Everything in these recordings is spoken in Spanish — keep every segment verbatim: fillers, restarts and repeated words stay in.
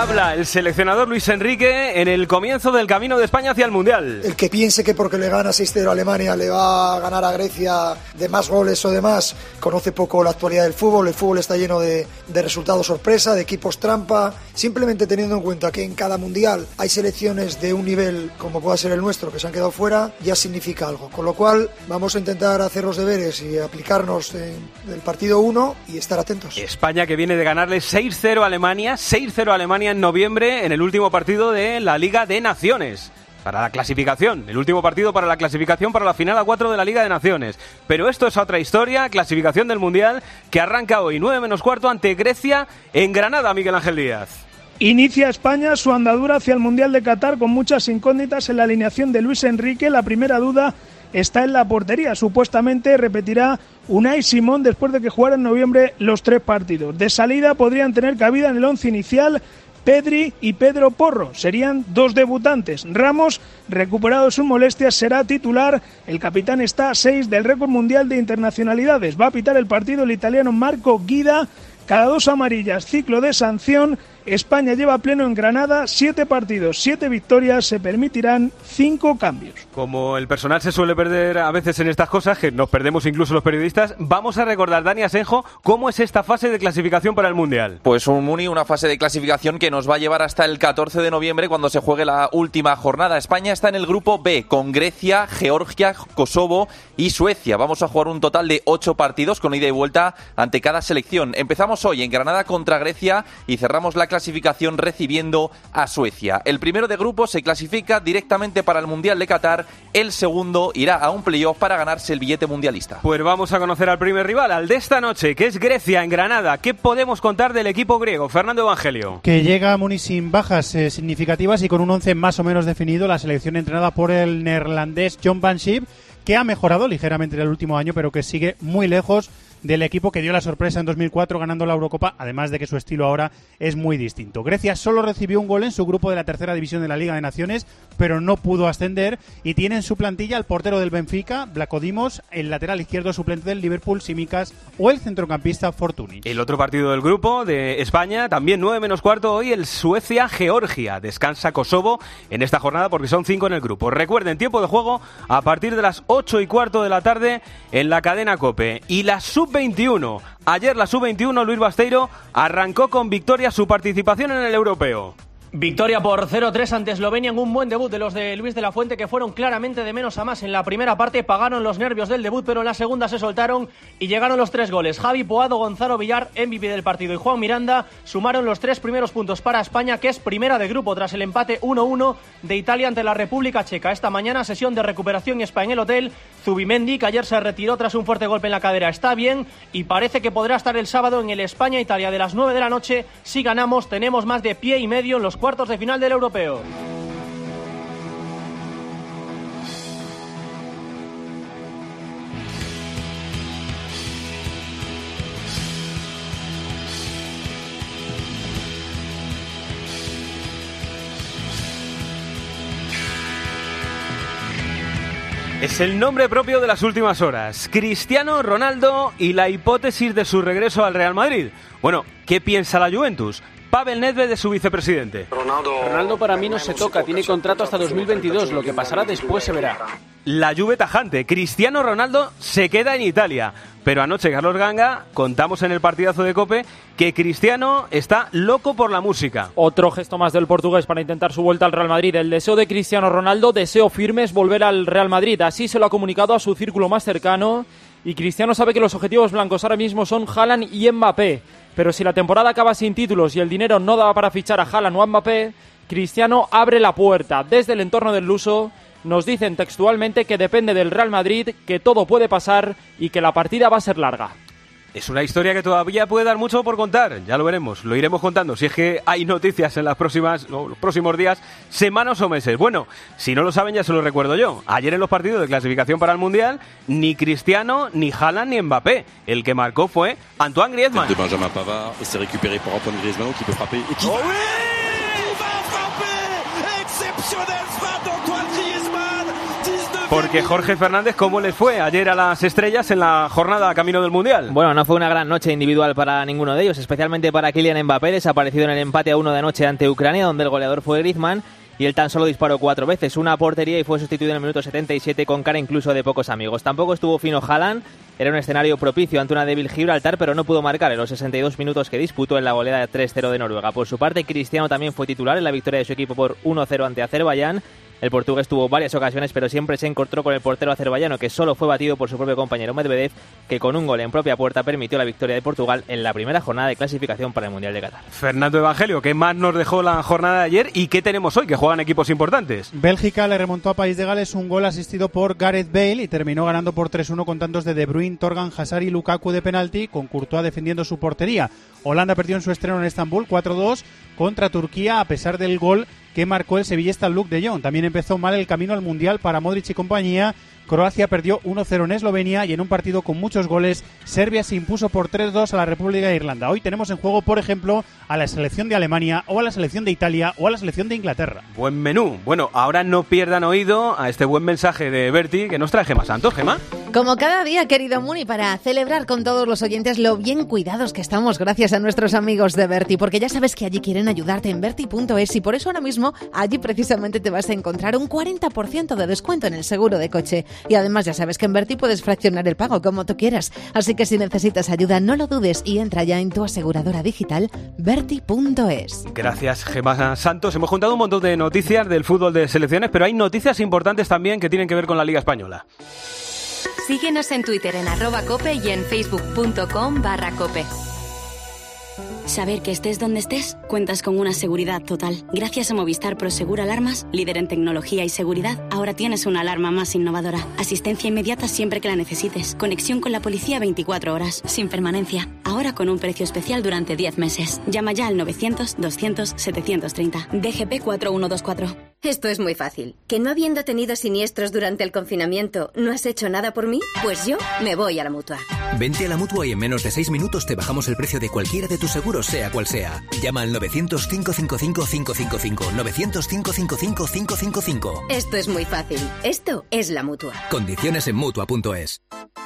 Habla el seleccionador Luis Enrique en el comienzo del camino de España hacia el Mundial. El que piense que porque le gana seis cero a Alemania le va a ganar a Grecia de más goles o de más, conoce poco la actualidad del fútbol. El fútbol está lleno de, de resultados sorpresa, de equipos trampa. Simplemente teniendo en cuenta que en cada Mundial hay selecciones de un nivel como pueda ser el nuestro que se han quedado fuera, ya significa algo. Con lo cual vamos a intentar hacer los deberes y aplicarnos en el partido uno y estar atentos. España que viene de ganarle seis cero a Alemania, seis cero a Alemania en noviembre en el último partido de la Liga de Naciones. Para la clasificación, el último partido para la clasificación para la final a cuatro de la Liga de Naciones. Pero esto es otra historia, clasificación del Mundial, que arranca hoy nueve menos cuarto ante Grecia en Granada, Miguel Ángel Díaz. Inicia España su andadura hacia el Mundial de Qatar con muchas incógnitas en la alineación de Luis Enrique. La primera duda está en la portería. Supuestamente repetirá Unai Simón después de que jugara en noviembre los tres partidos. De salida podrían tener cabida en el once inicial Pedri y Pedro Porro. Serían dos debutantes. Ramos, recuperado de sus molestias, será titular. El capitán está a seis del récord mundial de internacionalidades. Va a pitar el partido el italiano Marco Guida. Cada dos amarillas, ciclo de sanción. España lleva pleno en Granada, siete partidos, siete victorias, se permitirán cinco cambios. Como el personal se suele perder a veces en estas cosas, que nos perdemos incluso los periodistas, vamos a recordar, Dani Asenjo, cómo es esta fase de clasificación para el Mundial. Pues un Muni, una fase de clasificación que nos va a llevar hasta el catorce de noviembre cuando se juegue la última jornada. España está en el grupo B con Grecia, Georgia, Kosovo y Suecia. Vamos a jugar un total de ocho partidos con ida y vuelta ante cada selección. Empezamos hoy en Granada contra Grecia y cerramos la clasificación recibiendo a Suecia. El primero de grupo se clasifica directamente para el Mundial de Qatar, el segundo irá a un playoff para ganarse el billete mundialista. Pues vamos a conocer al primer rival, al de esta noche, que es Grecia en Granada. ¿Qué podemos contar del equipo griego? Fernando Evangelio. Que llega a Muni sin bajas eh, significativas y con un once más o menos definido, la selección entrenada por el neerlandés John Van Schip, que ha mejorado ligeramente en el último año, pero que sigue muy lejos del equipo que dio la sorpresa en dos mil cuatro ganando la Eurocopa, además de que su estilo ahora es muy distinto. Grecia solo recibió un gol en su grupo de la tercera división de la Liga de Naciones, pero no pudo ascender y tiene en su plantilla al portero del Benfica, Vlachodimos, el lateral izquierdo suplente del Liverpool, Simicas, o el centrocampista Fortuny. El otro partido del grupo de España, también nueve menos cuarto hoy, el Suecia-Georgia. Descansa Kosovo en esta jornada porque son cinco en el grupo. Recuerden, tiempo de juego a partir de las ocho y cuarto de la tarde en la cadena COPE. Y la sub veintiuno. Ayer la sub veintiuno, Luis Basteiro, arrancó con victoria su participación en el europeo. Victoria por cero tres ante Eslovenia en un buen debut de los de Luis de la Fuente, que fueron claramente de menos a más. En la primera parte pagaron los nervios del debut, pero en la segunda se soltaron y llegaron los tres goles. Javi Poado, Gonzalo Villar, M V P del partido, y Juan Miranda sumaron los tres primeros puntos para España, que es primera de grupo tras el empate uno uno de Italia ante la República Checa. Esta mañana sesión de recuperación y España en el hotel. Zubimendi, que ayer se retiró tras un fuerte golpe en la cadera, está bien y parece que podrá estar el sábado en el España-Italia de las nueve de la noche. Si ganamos, tenemos más de pie y medio en los cuartos de final del europeo. Es el nombre propio de las últimas horas. Cristiano Ronaldo y la hipótesis de su regreso al Real Madrid. Bueno, ¿qué piensa la Juventus? Pavel Nedved de su vicepresidente. Ronaldo para mí no se toca, tiene contrato hasta dos mil veintidós, lo que pasará después se verá. La Juve tajante, Cristiano Ronaldo se queda en Italia. Pero anoche, Carlos Ganga, contamos en el partidazo de COPE que Cristiano está loco por la música. Otro gesto más del portugués para intentar su vuelta al Real Madrid. El deseo de Cristiano Ronaldo, deseo firme, es volver al Real Madrid. Así se lo ha comunicado a su círculo más cercano. Y Cristiano sabe que los objetivos blancos ahora mismo son Haaland y Mbappé. Pero si la temporada acaba sin títulos y el dinero no daba para fichar a Haaland o a Mbappé, Cristiano abre la puerta. Desde el entorno del luso nos dicen textualmente que depende del Real Madrid, que todo puede pasar y que la partida va a ser larga. Es una historia que todavía puede dar mucho por contar, ya lo veremos, lo iremos contando, si es que hay noticias en las próximas, los próximos días, semanas o meses. Bueno, si no lo saben ya se lo recuerdo yo, ayer en los partidos de clasificación para el Mundial, ni Cristiano, ni Haaland, ni Mbappé, el que marcó fue Antoine Griezmann. De Benjamin Pavard, y se récupéré por Antoine Griezmann, qui peut frapper, et qui... Oh oui, il va frapper, exceptionnel frappe d'Antoine Griezmann, dix-neuf Porque Jorge Fernández, ¿cómo les fue ayer a las estrellas en la jornada camino del Mundial? Bueno, no fue una gran noche individual para ninguno de ellos, especialmente para Kylian Mbappé, desaparecido en el empate a uno de anoche ante Ucrania, donde el goleador fue Griezmann, y él tan solo disparó cuatro veces, una portería, y fue sustituido en el minuto setenta y siete con cara incluso de pocos amigos. Tampoco estuvo fino Haaland, era un escenario propicio ante una débil Gibraltar, pero no pudo marcar en los sesenta y dos minutos que disputó en la goleada tres cero de Noruega. Por su parte, Cristiano también fue titular en la victoria de su equipo por uno cero ante Azerbaiyán. El portugués tuvo varias ocasiones, pero siempre se encontró con el portero azerbaiyano, que solo fue batido por su propio compañero Medvedev, que con un gol en propia puerta permitió la victoria de Portugal en la primera jornada de clasificación para el Mundial de Qatar. Fernando Evangelio, ¿qué más nos dejó la jornada de ayer y qué tenemos hoy, que juegan equipos importantes? Bélgica le remontó a País de Gales un gol asistido por Gareth Bale y terminó ganando por tres uno con tantos de De Bruyne, Torgan, Hazard y Lukaku de penalti, con Courtois defendiendo su portería. Holanda perdió en su estreno en Estambul cuatro dos contra Turquía, a pesar del gol que marcó el sevillista Luuk de Jong. También empezó mal el camino al Mundial para Modric y compañía. Croacia perdió uno cero en Eslovenia y en un partido con muchos goles, Serbia se impuso por tres dos a la República de Irlanda. Hoy tenemos en juego, por ejemplo, a la selección de Alemania o a la selección de Italia o a la selección de Inglaterra. Buen menú. Bueno, ahora no pierdan oído a este buen mensaje de Berti que nos trae Gemma Santos. Gemma. Como cada día, querido Muni, para celebrar con todos los oyentes lo bien cuidados que estamos gracias a nuestros amigos de Berti, porque ya sabes que allí quieren ayudarte en Berti punto es y por eso ahora mismo allí precisamente te vas a encontrar un cuarenta por ciento de descuento en el seguro de coche. Y además ya sabes que en Berti puedes fraccionar el pago como tú quieras. Así que si necesitas ayuda, no lo dudes y entra ya en tu aseguradora digital Berti punto es. Gracias, Gemma Santos. Hemos juntado un montón de noticias del fútbol de selecciones, pero hay noticias importantes también que tienen que ver con la Liga Española. Síguenos en Twitter en arroba cope y en facebook punto com barra cope. Saber que estés donde estés, cuentas con una seguridad total. Gracias a Movistar Prosegur Alarmas, líder en tecnología y seguridad, ahora tienes una alarma más innovadora. Asistencia inmediata siempre que la necesites. Conexión con la policía veinticuatro horas, sin permanencia. Ahora con un precio especial durante diez meses. Llama ya al novecientos, doscientos, setecientos treinta. D G P cuatro uno dos cuatro. Esto es muy fácil. ¿Que no habiendo tenido siniestros durante el confinamiento, no has hecho nada por mí? Pues yo me voy a la Mutua. Vente a la Mutua y en menos de seis minutos te bajamos el precio de cualquiera de tus seguros, sea cual sea. Llama al novecientos, cinco cinco cinco, cinco cinco cinco. novecientos, cinco cinco cinco, cinco cinco cinco. Esto es muy fácil. Esto es la Mutua. Condiciones en Mutua punto es.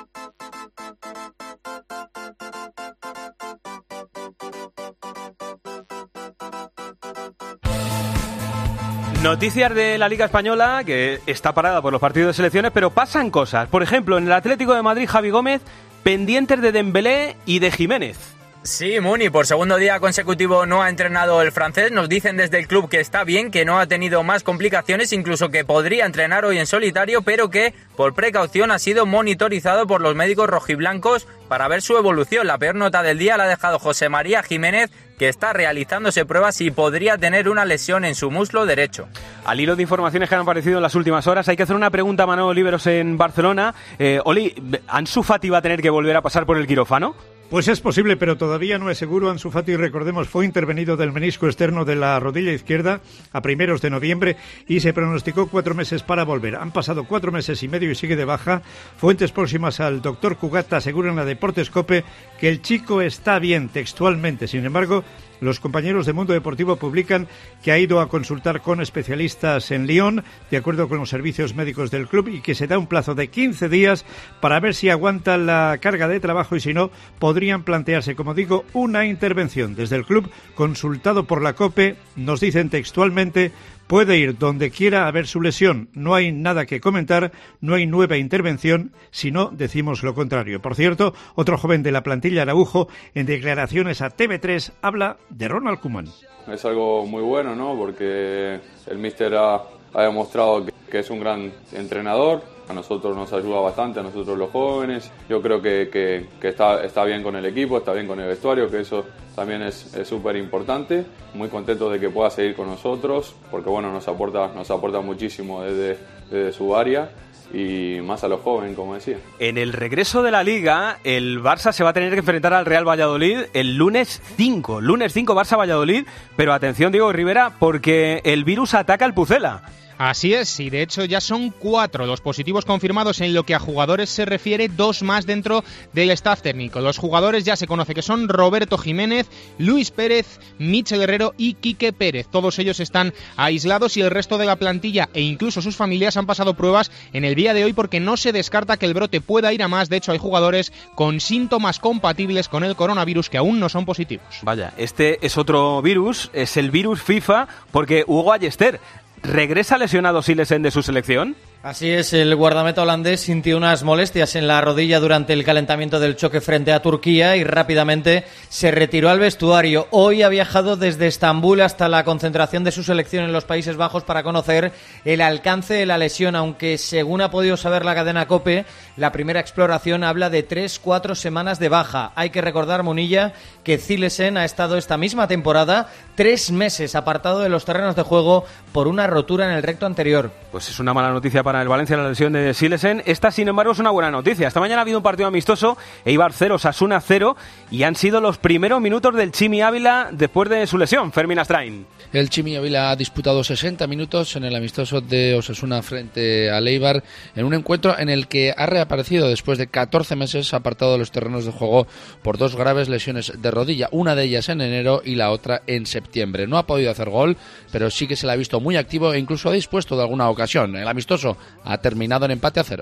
Noticias de la Liga Española, que está parada por los partidos de selecciones, pero pasan cosas. Por ejemplo, en el Atlético de Madrid, Javi Gómez, pendientes de Dembélé y de Jiménez. Sí, Muni, por segundo día consecutivo no ha entrenado el francés. Nos dicen desde el club que está bien, que no ha tenido más complicaciones, incluso que podría entrenar hoy en solitario, pero que por precaución ha sido monitorizado por los médicos rojiblancos para ver su evolución. La peor nota del día la ha dejado José María Jiménez, que está realizándose pruebas y podría tener una lesión en su muslo derecho. Al hilo de informaciones que han aparecido en las últimas horas, hay que hacer una pregunta a Manolo Oliveros en Barcelona. Eh, Oli, ¿Ansu Fati va a tener que volver a pasar por el quirófano? Pues es posible, pero todavía no es seguro. Ansu Fati, recordemos, fue intervenido del menisco externo de la rodilla izquierda a primeros de noviembre y se pronosticó cuatro meses para volver. Han pasado cuatro meses y medio y sigue de baja. Fuentes próximas al doctor Cugat aseguran a Deportescope que el chico está bien textualmente. Sin embargo, los compañeros de Mundo Deportivo publican que ha ido a consultar con especialistas en Lyon, de acuerdo con los servicios médicos del club, y que se da un plazo de quince días para ver si aguanta la carga de trabajo y si no, podrían plantearse, como digo, una intervención. Desde el club, consultado por la COPE, nos dicen textualmente: puede ir donde quiera a ver su lesión. No hay nada que comentar, no hay nueva intervención, si no decimos lo contrario. Por cierto, otro joven de la plantilla, Araujo, en declaraciones a T V tres, habla de Ronald Koeman. Es algo muy bueno, ¿no? Porque el míster ha, ha demostrado que, que es un gran entrenador. A nosotros nos ayuda bastante, a nosotros los jóvenes. Yo creo que, que, que está, está bien con el equipo, está bien con el vestuario, que eso también es súper importante. Muy contento de que pueda seguir con nosotros, porque bueno, nos aporta, nos aporta muchísimo desde, desde su área y más a los jóvenes, como decía. En el regreso de la Liga, el Barça se va a tener que enfrentar al Real Valladolid el lunes cinco. Lunes cinco, Barça-Valladolid, pero atención, Diego Rivera, porque el virus ataca al Pucela. Así es, y de hecho ya son cuatro los positivos confirmados en lo que a jugadores se refiere, dos más dentro del staff técnico. Los jugadores ya se conoce que son Roberto Jiménez, Luis Pérez, Michel Herrero y Quique Pérez. Todos ellos están aislados y el resto de la plantilla e incluso sus familias han pasado pruebas en el día de hoy porque no se descarta que el brote pueda ir a más. De hecho, hay jugadores con síntomas compatibles con el coronavirus que aún no son positivos. Vaya, este es otro virus, es el virus FIFA, porque Hugo Allester ¿regresa lesionado Silesen de su selección? Así es, el guardameta holandés sintió unas molestias en la rodilla durante el calentamiento del choque frente a Turquía y rápidamente se retiró al vestuario. Hoy ha viajado desde Estambul hasta la concentración de su selección en los Países Bajos para conocer el alcance de la lesión, aunque según ha podido saber la cadena COPE, la primera exploración habla de tres, cuatro semanas de baja. Hay que recordar, Munilla, que Silesen ha estado esta misma temporada tres meses apartado de los terrenos de juego por una rotura en el recto anterior. Pues es una mala noticia para el Valencia la lesión de Silesen. Esta, sin embargo, es una buena noticia. Esta mañana ha habido un partido amistoso, Eibar cero, Osasuna cero, y han sido los primeros minutos del Chimi Ávila después de su lesión. Fermín Astrain. El Chimi Ávila ha disputado sesenta minutos en el amistoso de Osasuna frente al Eibar, en un encuentro en el que ha reaparecido después de catorce meses apartado de los terrenos de juego por dos graves lesiones de rodilla, una de ellas en enero y la otra en septiembre. No ha podido hacer gol, pero sí que se le ha visto muy activo e incluso ha dispuesto de alguna ocasión. El amistoso ha terminado en empate a cero.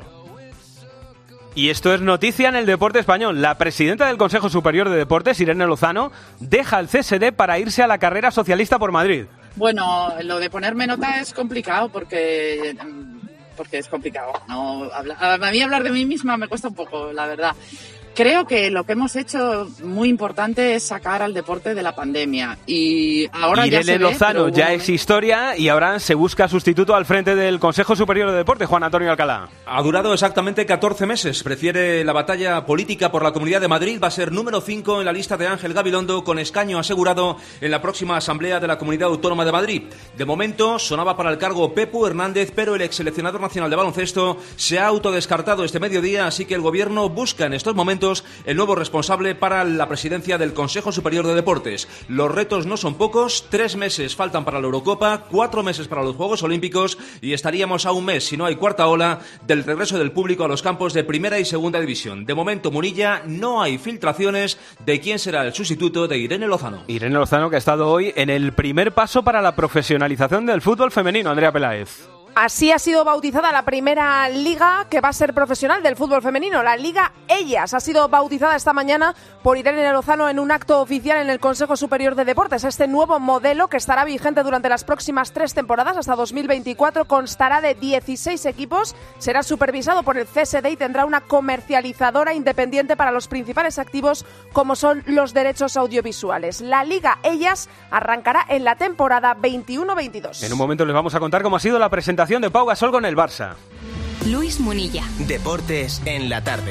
Y esto es noticia en el deporte español. La presidenta del Consejo Superior de Deportes, Irene Lozano, deja el C S D para irse a la carrera socialista por Madrid. Bueno, lo de ponerme nota es complicado porque, porque es complicado. No, a mí hablar de mí misma me cuesta un poco, la verdad. Creo que lo que hemos hecho muy importante es sacar al deporte de la pandemia y ahora Irene ya se ve, Lozano pero... ya es historia y ahora se busca sustituto al frente del Consejo Superior de Deportes, Juan Antonio Alcalá. Ha durado exactamente catorce meses. Prefiere la batalla política por la Comunidad de Madrid. Va a ser número cinco en la lista de Ángel Gabilondo, con escaño asegurado en la próxima Asamblea de la Comunidad Autónoma de Madrid. De momento sonaba para el cargo Pepu Hernández, pero el exseleccionador nacional de baloncesto se ha autodescartado este mediodía, así que el gobierno busca en estos momentos el nuevo responsable para la presidencia del Consejo Superior de Deportes. Los retos no son pocos, tres meses faltan para la Eurocopa, cuatro meses para los Juegos Olímpicos y estaríamos a un mes, si no hay cuarta ola, del regreso del público a los campos de Primera y Segunda División. De momento, Munilla, no hay filtraciones de quién será el sustituto de Irene Lozano. Irene Lozano, que ha estado hoy en el primer paso para la profesionalización del fútbol femenino. Andrea Peláez. Así ha sido bautizada la primera liga que va a ser profesional del fútbol femenino, la Liga Ellas. Ha sido bautizada esta mañana por Irene Lozano en un acto oficial en el Consejo Superior de Deportes. Este nuevo modelo, que estará vigente durante las próximas tres temporadas hasta dos mil veinticuatro, constará de dieciséis equipos, será supervisado por el C S D y tendrá una comercializadora independiente para los principales activos como son los derechos audiovisuales. La Liga Ellas arrancará en la temporada veintiuno veintidós. En un momento les vamos a contar cómo ha sido la presentación de Pau Gasol con el Barça. Luis Munilla. Deportes en la tarde.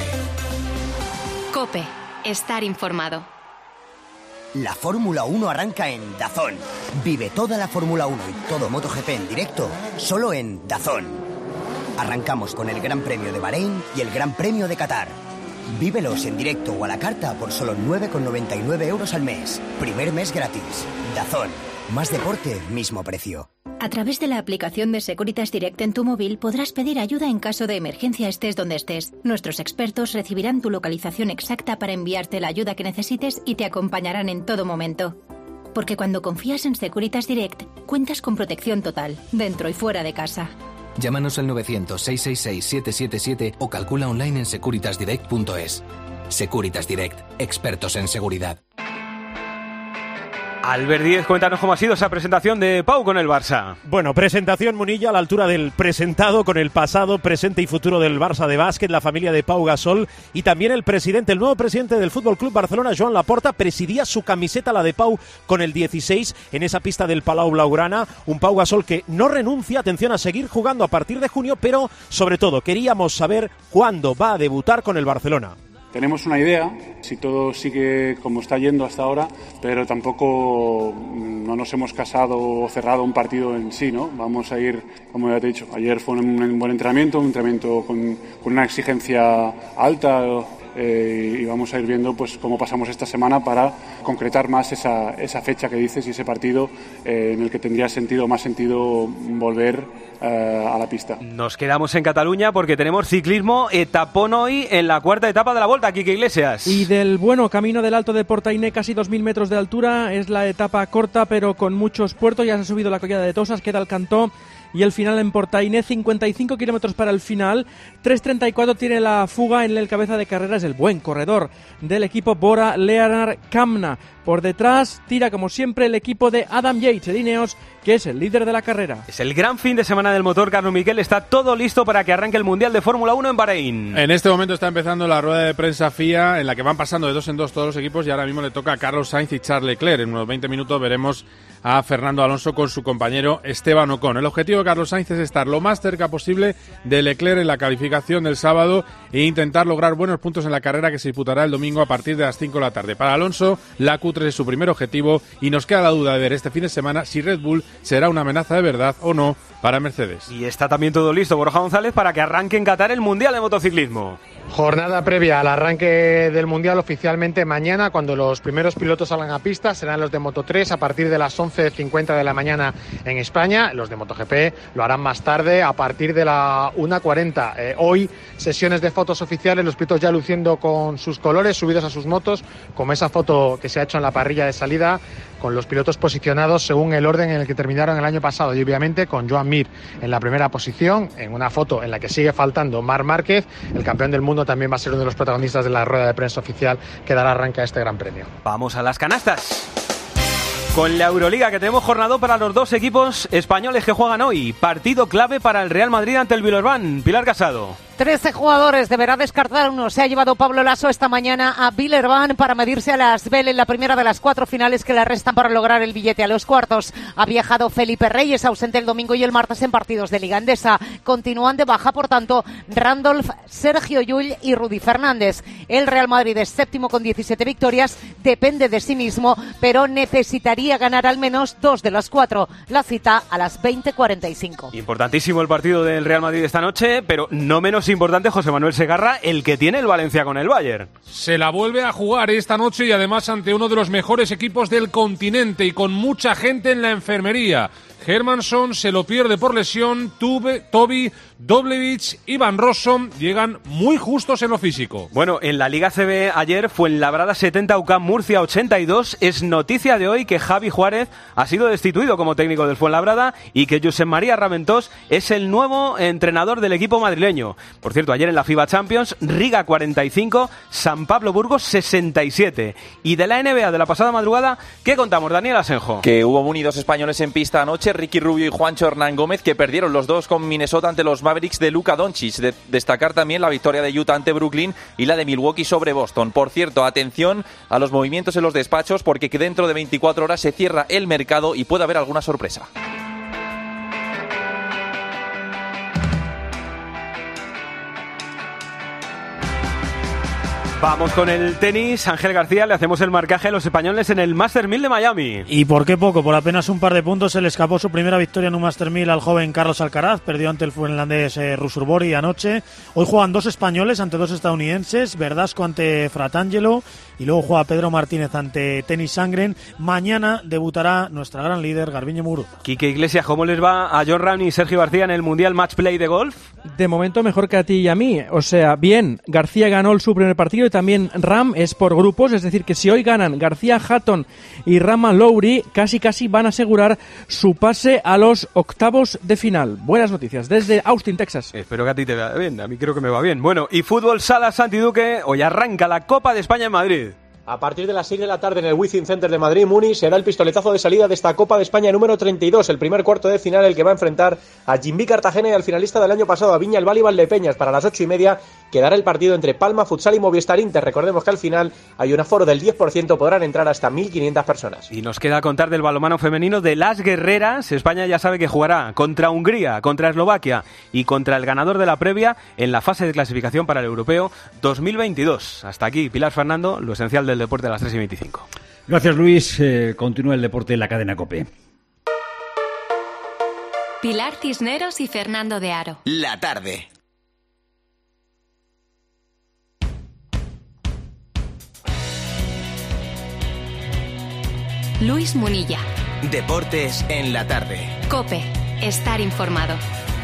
COPE. Estar informado. La Fórmula uno arranca en DAZN. Vive toda la Fórmula uno y todo MotoGP en directo, solo en DAZN. Arrancamos con el Gran Premio de Bahrein y el Gran Premio de Qatar. Vívelos en directo o a la carta por solo nueve con noventa y nueve euros al mes. Primer mes gratis. DAZN. Más deporte, mismo precio. A través de la aplicación de Securitas Direct en tu móvil podrás pedir ayuda en caso de emergencia estés donde estés. Nuestros expertos recibirán tu localización exacta para enviarte la ayuda que necesites y te acompañarán en todo momento. Porque cuando confías en Securitas Direct, cuentas con protección total, dentro y fuera de casa. Llámanos al novecientos, seiscientos sesenta y seis, siete siete siete o calcula online en securitas direct punto es. Securitas Direct, expertos en seguridad. Albert Díez, cuéntanos cómo ha sido esa presentación de Pau con el Barça. Bueno, presentación, Munilla, a la altura del presentado, con el pasado, presente y futuro del Barça de básquet, la familia de Pau Gasol y también el presidente, el nuevo presidente del Fútbol Club Barcelona, Joan Laporta, presidía su camiseta, la de Pau, con el dieciséis en esa pista del Palau Blaugrana. Un Pau Gasol que no renuncia, atención, a seguir jugando a partir de junio, pero sobre todo queríamos saber cuándo va a debutar con el Barcelona. Tenemos una idea, si todo sigue como está yendo hasta ahora, pero tampoco no nos hemos casado o cerrado un partido en sí, ¿no? Vamos a ir, como ya te he dicho, ayer fue un, un buen entrenamiento, un entrenamiento con, con una exigencia alta eh, y vamos a ir viendo pues cómo pasamos esta semana para concretar más esa, esa fecha que dices y ese partido eh, en el que tendría sentido más sentido volver eh, a la pista. Nos quedamos en Cataluña porque tenemos ciclismo etapón hoy en la cuarta etapa de la Volta, Quique Iglesias. Y del bueno camino del Alto de Portainé, casi dos mil metros de altura, es la etapa corta pero con muchos puertos. Ya se ha subido la collada de Tosas, queda el Cantó y el final en Portainé, cincuenta y cinco kilómetros para el final. tres treinta y cuatro tiene la fuga en el cabeza de carrera, es el buen corredor del equipo Bora Leonard Kamna. Por detrás tira como siempre el equipo de Adam Yates de Ineos, que es el líder de la carrera. Es el gran fin de semana del motor, Carlos Miquel. Está todo listo para que arranque el Mundial de Fórmula uno en Bahrein. En este momento está empezando la rueda de prensa F I A, en la que van pasando de dos en dos todos los equipos, y ahora mismo le toca a Carlos Sainz y Charles Leclerc. En unos veinte minutos veremos a Fernando Alonso con su compañero Esteban Ocon. El objetivo de Carlos Sainz es estar lo más cerca posible de Leclerc en la calificación del sábado e intentar lograr buenos puntos en la carrera que se disputará el domingo a partir de las cinco de la tarde. Para Alonso, la Q tres es su primer objetivo y nos queda la duda de ver este fin de semana si Red Bull será una amenaza de verdad o no para Mercedes. Y está también todo listo, Borja González, para que arranque en Qatar el Mundial de Motociclismo. Jornada previa al arranque del Mundial oficialmente mañana, cuando los primeros pilotos salgan a pista. Serán los de Moto tres a partir de las once cincuenta de la mañana en España. Los de MotoGP lo harán más tarde, a partir de la una cuarenta. Eh, hoy, sesiones de fotos oficiales, los pilotos ya luciendo con sus colores, subidos a sus motos, como esa foto que se ha hecho en la parrilla de salida, con los pilotos posicionados según el orden en el que terminaron el año pasado, y obviamente con Joan Mir en la primera posición, en una foto en la que sigue faltando Marc Márquez. El campeón del mundo también va a ser uno de los protagonistas de la rueda de prensa oficial que dará arranque a este gran premio. Vamos a las canastas. Con la Euroliga, que tenemos jornada para los dos equipos españoles que juegan hoy. Partido clave para el Real Madrid ante el Villeurbanne. Pilar Casado. trece jugadores, deberá descartar uno. Se ha llevado Pablo Lasso esta mañana a Villeurbanne para medirse a las Asbel en la primera de las cuatro finales que le restan para lograr el billete a los cuartos. Ha viajado Felipe Reyes, ausente el domingo y el martes en partidos de Liga Endesa. Continúan de baja, por tanto, Randolph, Sergio Llull y Rudy Fernández. El Real Madrid es séptimo con diecisiete victorias, depende de sí mismo, pero necesitaría ganar al menos dos de las cuatro. La cita a las veinte cuarenta y cinco. Importantísimo el partido del Real Madrid esta noche, pero no menos importante, José Manuel Segarra, el que tiene el Valencia con el Bayern. Se la vuelve a jugar esta noche y además ante uno de los mejores equipos del continente y con mucha gente en la enfermería. Hermansson se lo pierde por lesión, Tube, Toby, Doblevich y Van Rossum llegan muy justos en lo físico. Bueno, en la Liga C B ayer Fuenlabrada setenta, U C A M Murcia ochenta y dos. Es noticia de hoy que Javi Juárez ha sido destituido como técnico del Fuenlabrada y que Josep María Raventós es el nuevo entrenador del equipo madrileño. Por cierto, ayer en la FIBA Champions, Riga cuarenta y cinco, San Pablo Burgos sesenta y siete. Y de la N B A de la pasada madrugada, ¿qué contamos, Daniel Asenjo? Que hubo unidos españoles en pista anoche, Ricky Rubio y Juancho Hernán Gómez, que perdieron los dos con Minnesota ante los Mavericks de Luka Doncic. De destacar también la victoria de Utah ante Brooklyn y la de Milwaukee sobre Boston. Por cierto, atención a los movimientos en los despachos, porque que dentro de veinticuatro horas se cierra el mercado y puede haber alguna sorpresa. Vamos con el tenis. Ángel García, le hacemos el marcaje a los españoles en el Master mil de Miami. Y por qué poco, por apenas un par de puntos se le escapó su primera victoria en un Master mil al joven Carlos Alcaraz. Perdió ante el finlandés eh, Ruusuvuori anoche. Hoy juegan dos españoles ante dos estadounidenses, Verdasco ante Fratangelo y luego juega Pedro Martínez ante Tenis Sangren. Mañana debutará nuestra gran líder Garbiñe Muguruza. Quique Iglesias, ¿cómo les va a John Ram y Sergio García en el Mundial Match Play de golf? De momento mejor que a ti y a mí. O sea, bien, García ganó su primer partido y también Ram es por grupos, es decir que si hoy ganan García, Hatton y Rama Lowry, casi casi van a asegurar su pase a los octavos de final. Buenas noticias desde Austin, Texas. Espero que a ti te vaya bien, a mí creo que me va bien. Bueno, y fútbol sala Santiduque, hoy arranca la Copa de España en Madrid. A partir de las seis de la tarde en el Wizzing Center de Madrid, Muni, será el pistoletazo de salida de esta Copa de España número treinta y dos, el primer cuarto de final, el que va a enfrentar a Jimby Cartagena y al finalista del año pasado, a Viña el Bali Valdepeñas. Para las ocho y media quedará el partido entre Palma Futsal y Movistar Inter. Recordemos que al final hay un aforo del diez por ciento, podrán entrar hasta mil quinientas personas. Y nos queda contar del balonmano femenino de las guerreras. España ya sabe que jugará contra Hungría, contra Eslovaquia y contra el ganador de la previa en la fase de clasificación para el Europeo dos mil veintidós. Hasta aquí, Pilar Fernando, lo esencial del deporte a las tres y veinticinco. Gracias, Luis. Eh, continúa el deporte en la cadena COPE. Pilar Cisneros y Fernando de Aro. La tarde. Luis Munilla. Deportes en la tarde. COPE. Estar informado.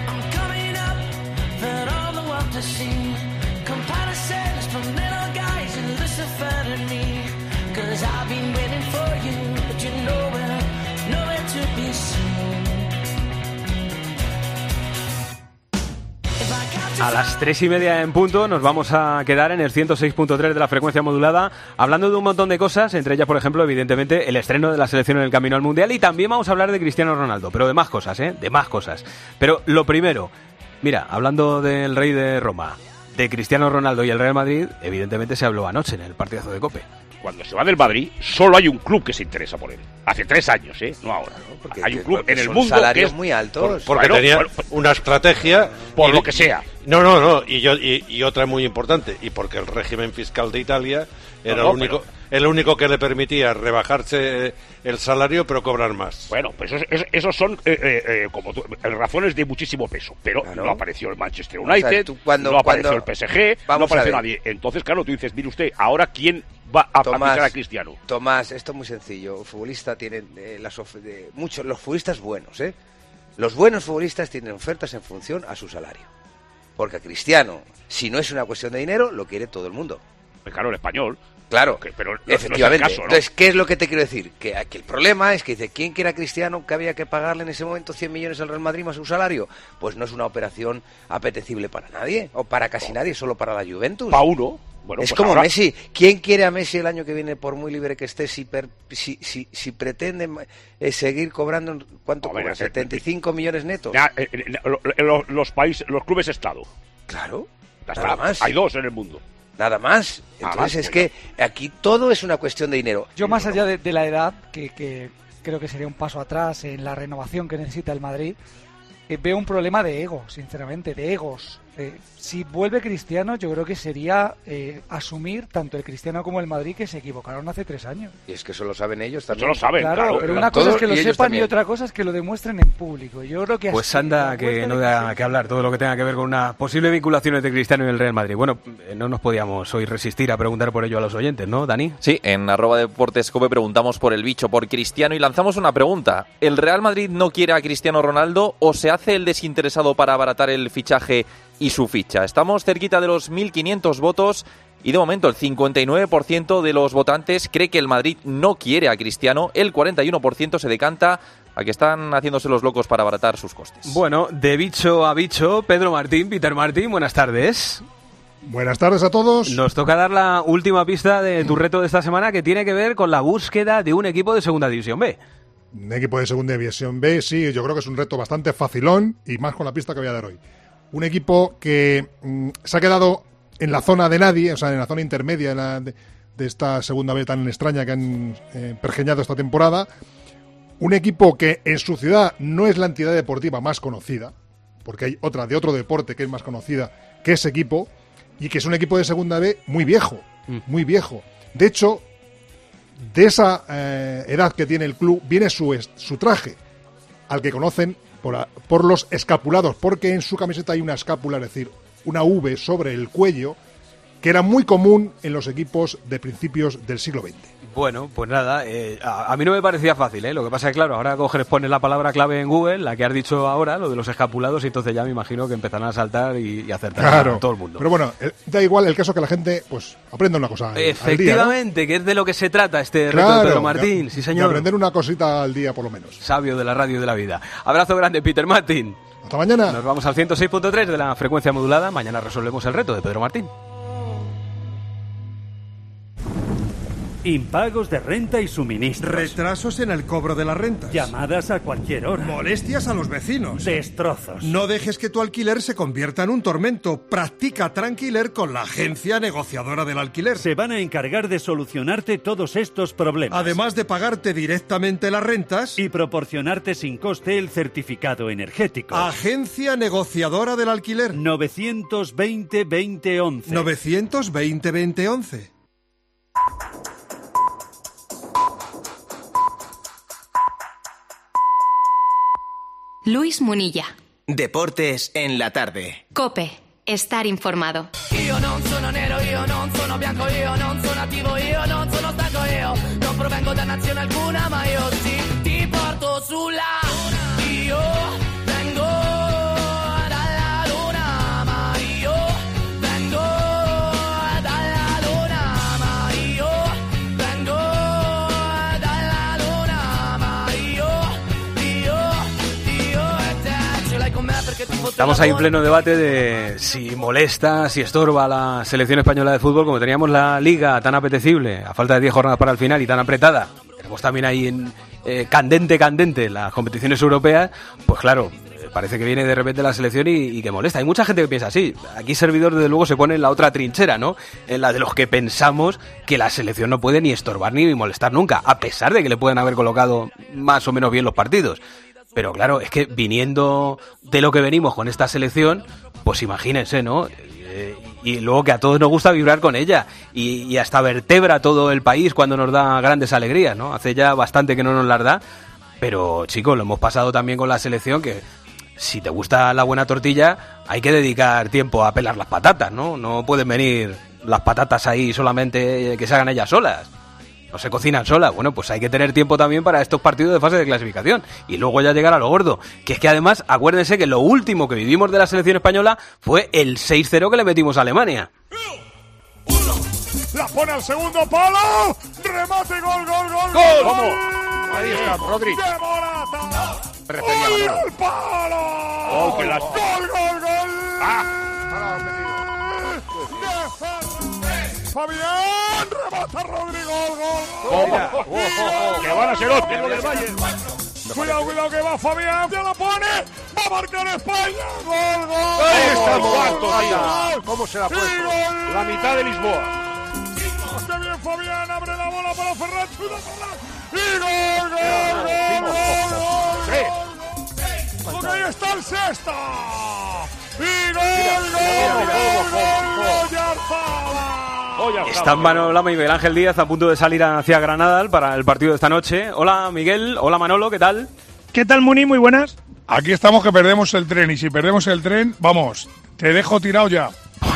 A las tres y media en punto nos vamos a quedar en el ciento seis punto tres de la frecuencia modulada hablando de un montón de cosas, entre ellas, por ejemplo, evidentemente, el estreno de la selección en el camino al Mundial, y también vamos a hablar de Cristiano Ronaldo, pero de más cosas, ¿eh? De más cosas. Pero lo primero, mira, hablando del rey de Roma, de Cristiano Ronaldo y el Real Madrid, evidentemente se habló anoche en el partidazo de COPE. Cuando se va del Madrid, solo hay un club que se interesa por él. Hace tres años, ¿eh? No ahora. ¿no? Porque hay un club en el son mundo salarios que es muy altos. Por, porque bueno, tenía bueno, una estrategia por y, lo que sea. No, no, no. Y, yo, y, y otra muy importante. Y porque el régimen fiscal de Italia era no, no, el único, pero... el único que le permitía rebajarse el salario, pero cobrar más. Bueno, pues esos, esos, esos son eh, eh, eh, como tú, razones de muchísimo peso. Pero Claro. no apareció el Manchester United, O sea, tú cuando- no apareció cuando- el P S G, no Vamos a apareció ver. nadie. Entonces, claro, tú dices, mire usted, ahora quién va a Tomás, fichar a Cristiano. Tomás, esto es muy sencillo. El futbolista tiene eh, las of- de, muchos los futbolistas buenos, ¿eh? Los buenos futbolistas tienen ofertas en función a su salario. Porque a Cristiano, si no es una cuestión de dinero, lo quiere todo el mundo. Pues claro, el español. Claro, Que- pero no- efectivamente. no es el caso, ¿no? Entonces, ¿qué es lo que te quiero decir? Que aquí el problema es que dice, ¿quién quiere a Cristiano que había que pagarle en ese momento cien millones al Real Madrid más su salario? Pues no es una operación apetecible para nadie, o para casi nadie, solo para la Juventus. Pa' uno. Bueno, es pues como ahora- Messi. ¿Quién quiere a Messi el año que viene, por muy libre que esté, si, per- si, si, si pretende eh, seguir cobrando, ¿cuánto Hombre, cobra? que- ¿setenta y cinco millones netos? Ya, eh, eh, lo- lo- los países, los clubes Estado. Claro. Ya Nada está. más. Hay dos en el mundo. Nada más. Nada Entonces más, es bueno. que aquí todo es una cuestión de dinero. Yo, más allá de, de la edad, que, que creo que sería un paso atrás en la renovación que necesita el Madrid, eh, veo un problema de ego, sinceramente, de egos. Eh, si vuelve Cristiano, yo creo que sería eh, asumir tanto el Cristiano como el Madrid que se equivocaron hace tres años. Y es que eso lo saben ellos también. Eso lo saben, Claro, claro. pero una Todos, cosa es que lo y ellos sepan también. y otra cosa es que lo demuestren en público. Yo creo que Pues así, anda, la que vuelta no de da Cristiano- que hablar todo lo que tenga que ver con una posible vinculación entre Cristiano y el Real Madrid. Bueno, eh, no nos podíamos hoy resistir a preguntar por ello a los oyentes, ¿no, Dani? Sí, en arroba Deportes Cope preguntamos por el bicho, por Cristiano, y lanzamos una pregunta. ¿El Real Madrid no quiere a Cristiano Ronaldo o se hace el desinteresado para abaratar el fichaje y su ficha? Estamos cerquita de los mil quinientos votos y de momento el cincuenta y nueve por ciento de los votantes cree que el Madrid no quiere a Cristiano, el cuarenta y uno por ciento se decanta a que están haciéndose los locos para abaratar sus costes. Bueno, de bicho a bicho, Pedro Martín, Peter Martín, buenas tardes. Buenas tardes a todos. Nos toca dar la última pista de tu reto de esta semana, que tiene que ver con la búsqueda de un equipo de Segunda División B. Un equipo de Segunda División B, sí, yo creo que es un reto bastante facilón y más con la pista que voy a dar hoy. Un equipo que mm, se ha quedado en la zona de nadie, o sea, en la zona intermedia de, la, de, de esta Segunda B tan extraña que han eh, pergeñado esta temporada. Un equipo que en su ciudad no es la entidad deportiva más conocida, porque hay otra de otro deporte que es más conocida que ese equipo, y que es un equipo de Segunda B muy viejo, muy viejo. De hecho, de esa eh, edad que tiene el club viene su, est- su traje, al que conocen por, a- por los escapulados, porque en su camiseta hay una escápula, es decir, una V sobre el cuello, que era muy común en los equipos de principios del siglo veinte. Bueno, pues nada, eh, a, a mí no me parecía fácil, ¿eh? Lo que pasa es que, claro, ahora coges, pones la palabra clave en Google, la que has dicho ahora, lo de los escapulados, y entonces ya me imagino que empezarán a saltar y, y acertar Claro, a todo el mundo. pero bueno, eh, da igual el caso que la gente pues aprenda una cosa al- al día, ¿no? Efectivamente, que es de lo que se trata este reto Claro, de Pedro de- Martín, sí de señor. aprender una cosita al día por lo menos. Sabio de la radio y de la vida. Abrazo grande, Peter Martín. Hasta mañana. Nos vamos al ciento seis punto tres de la frecuencia modulada. Mañana resolvemos el reto de Pedro Martín. Impagos de renta y suministros. Retrasos en el cobro de las rentas. Llamadas a cualquier hora. Molestias a los vecinos. Destrozos. No dejes que tu alquiler se convierta en un tormento. Practica Tranquiler con la agencia negociadora del alquiler. Se van a encargar de solucionarte todos estos problemas. Además de pagarte directamente las rentas y proporcionarte sin coste el certificado energético. Agencia negociadora del alquiler. novecientos veinte veinte once. novecientos veinte veinte once. Luis Munilla. Deportes en la tarde. COPE. Estar informado. Io non sono nero, io non sono bianco, io non sono attivo, io non sono stanco, io non provengo da nazione alguna, ma Estamos ahí en pleno debate de si molesta, si estorba la selección española de fútbol, como teníamos la liga tan apetecible, a falta de diez jornadas para el final y tan apretada. Tenemos también ahí en eh, candente, candente las competiciones europeas, pues claro, parece que viene de repente la selección y, y que molesta. Hay mucha gente que piensa así. Aquí Servidor desde luego se pone en la otra trinchera, ¿no? En la de los que pensamos que la selección no puede ni estorbar ni molestar nunca, a pesar de que le pueden haber colocado más o menos bien los partidos. Pero claro, es que viniendo de lo que venimos con esta selección, pues imagínense, ¿no? Eh, y luego que a todos nos gusta vibrar con ella y, y hasta vertebra todo el país cuando nos da grandes alegrías, ¿no? Hace ya bastante que no nos las da, pero chicos, lo hemos pasado también con la selección, que si te gusta la buena tortilla hay que dedicar tiempo a pelar las patatas, ¿no? No pueden venir las patatas ahí solamente que se hagan ellas solas. No se cocinan solas. Bueno, pues hay que tener tiempo también para estos partidos de fase de clasificación. Y luego ya llegar a lo gordo. Que es que además, acuérdense que lo último que vivimos de la selección española fue el seis cero que le metimos a Alemania. La pone al segundo palo. Remate, gol, gol, gol. ¡Gol! ¿Cómo? Ahí está, Rodri. ¡De Morata! Me refería, ¡Gol Manolo. al palo! ¡Oh, qué lástima! ¡Gol, gol, gol! ¡Ah! Fabián, remata Rodrigo, gol, gol. Mira, oh, oh, oh, que van a ser otros del Bayern. Cuidado, cuidado que va Fabián, ya la pone, va a marcar España, gol, gol. Ahí está el cuarto, gol, tío. gol. ¿Cómo se la ha Y puesto? gol. La mitad de Lisboa. Qué bien Fabián, abre la bola para Ferran, chuta Ferran. Y gol, gol, gol, gol, gol. Ahí está el sexto. Y gol, gol, gol, gol, Oyarzabal. Están Manolo Lama y Miguel Ángel Díaz a punto de salir hacia Granada para el partido de esta noche. Hola Miguel, hola Manolo, ¿qué tal? ¿Qué tal, Muni? Muy buenas. Aquí estamos que perdemos el tren y si perdemos el tren, vamos, te dejo tirado ya.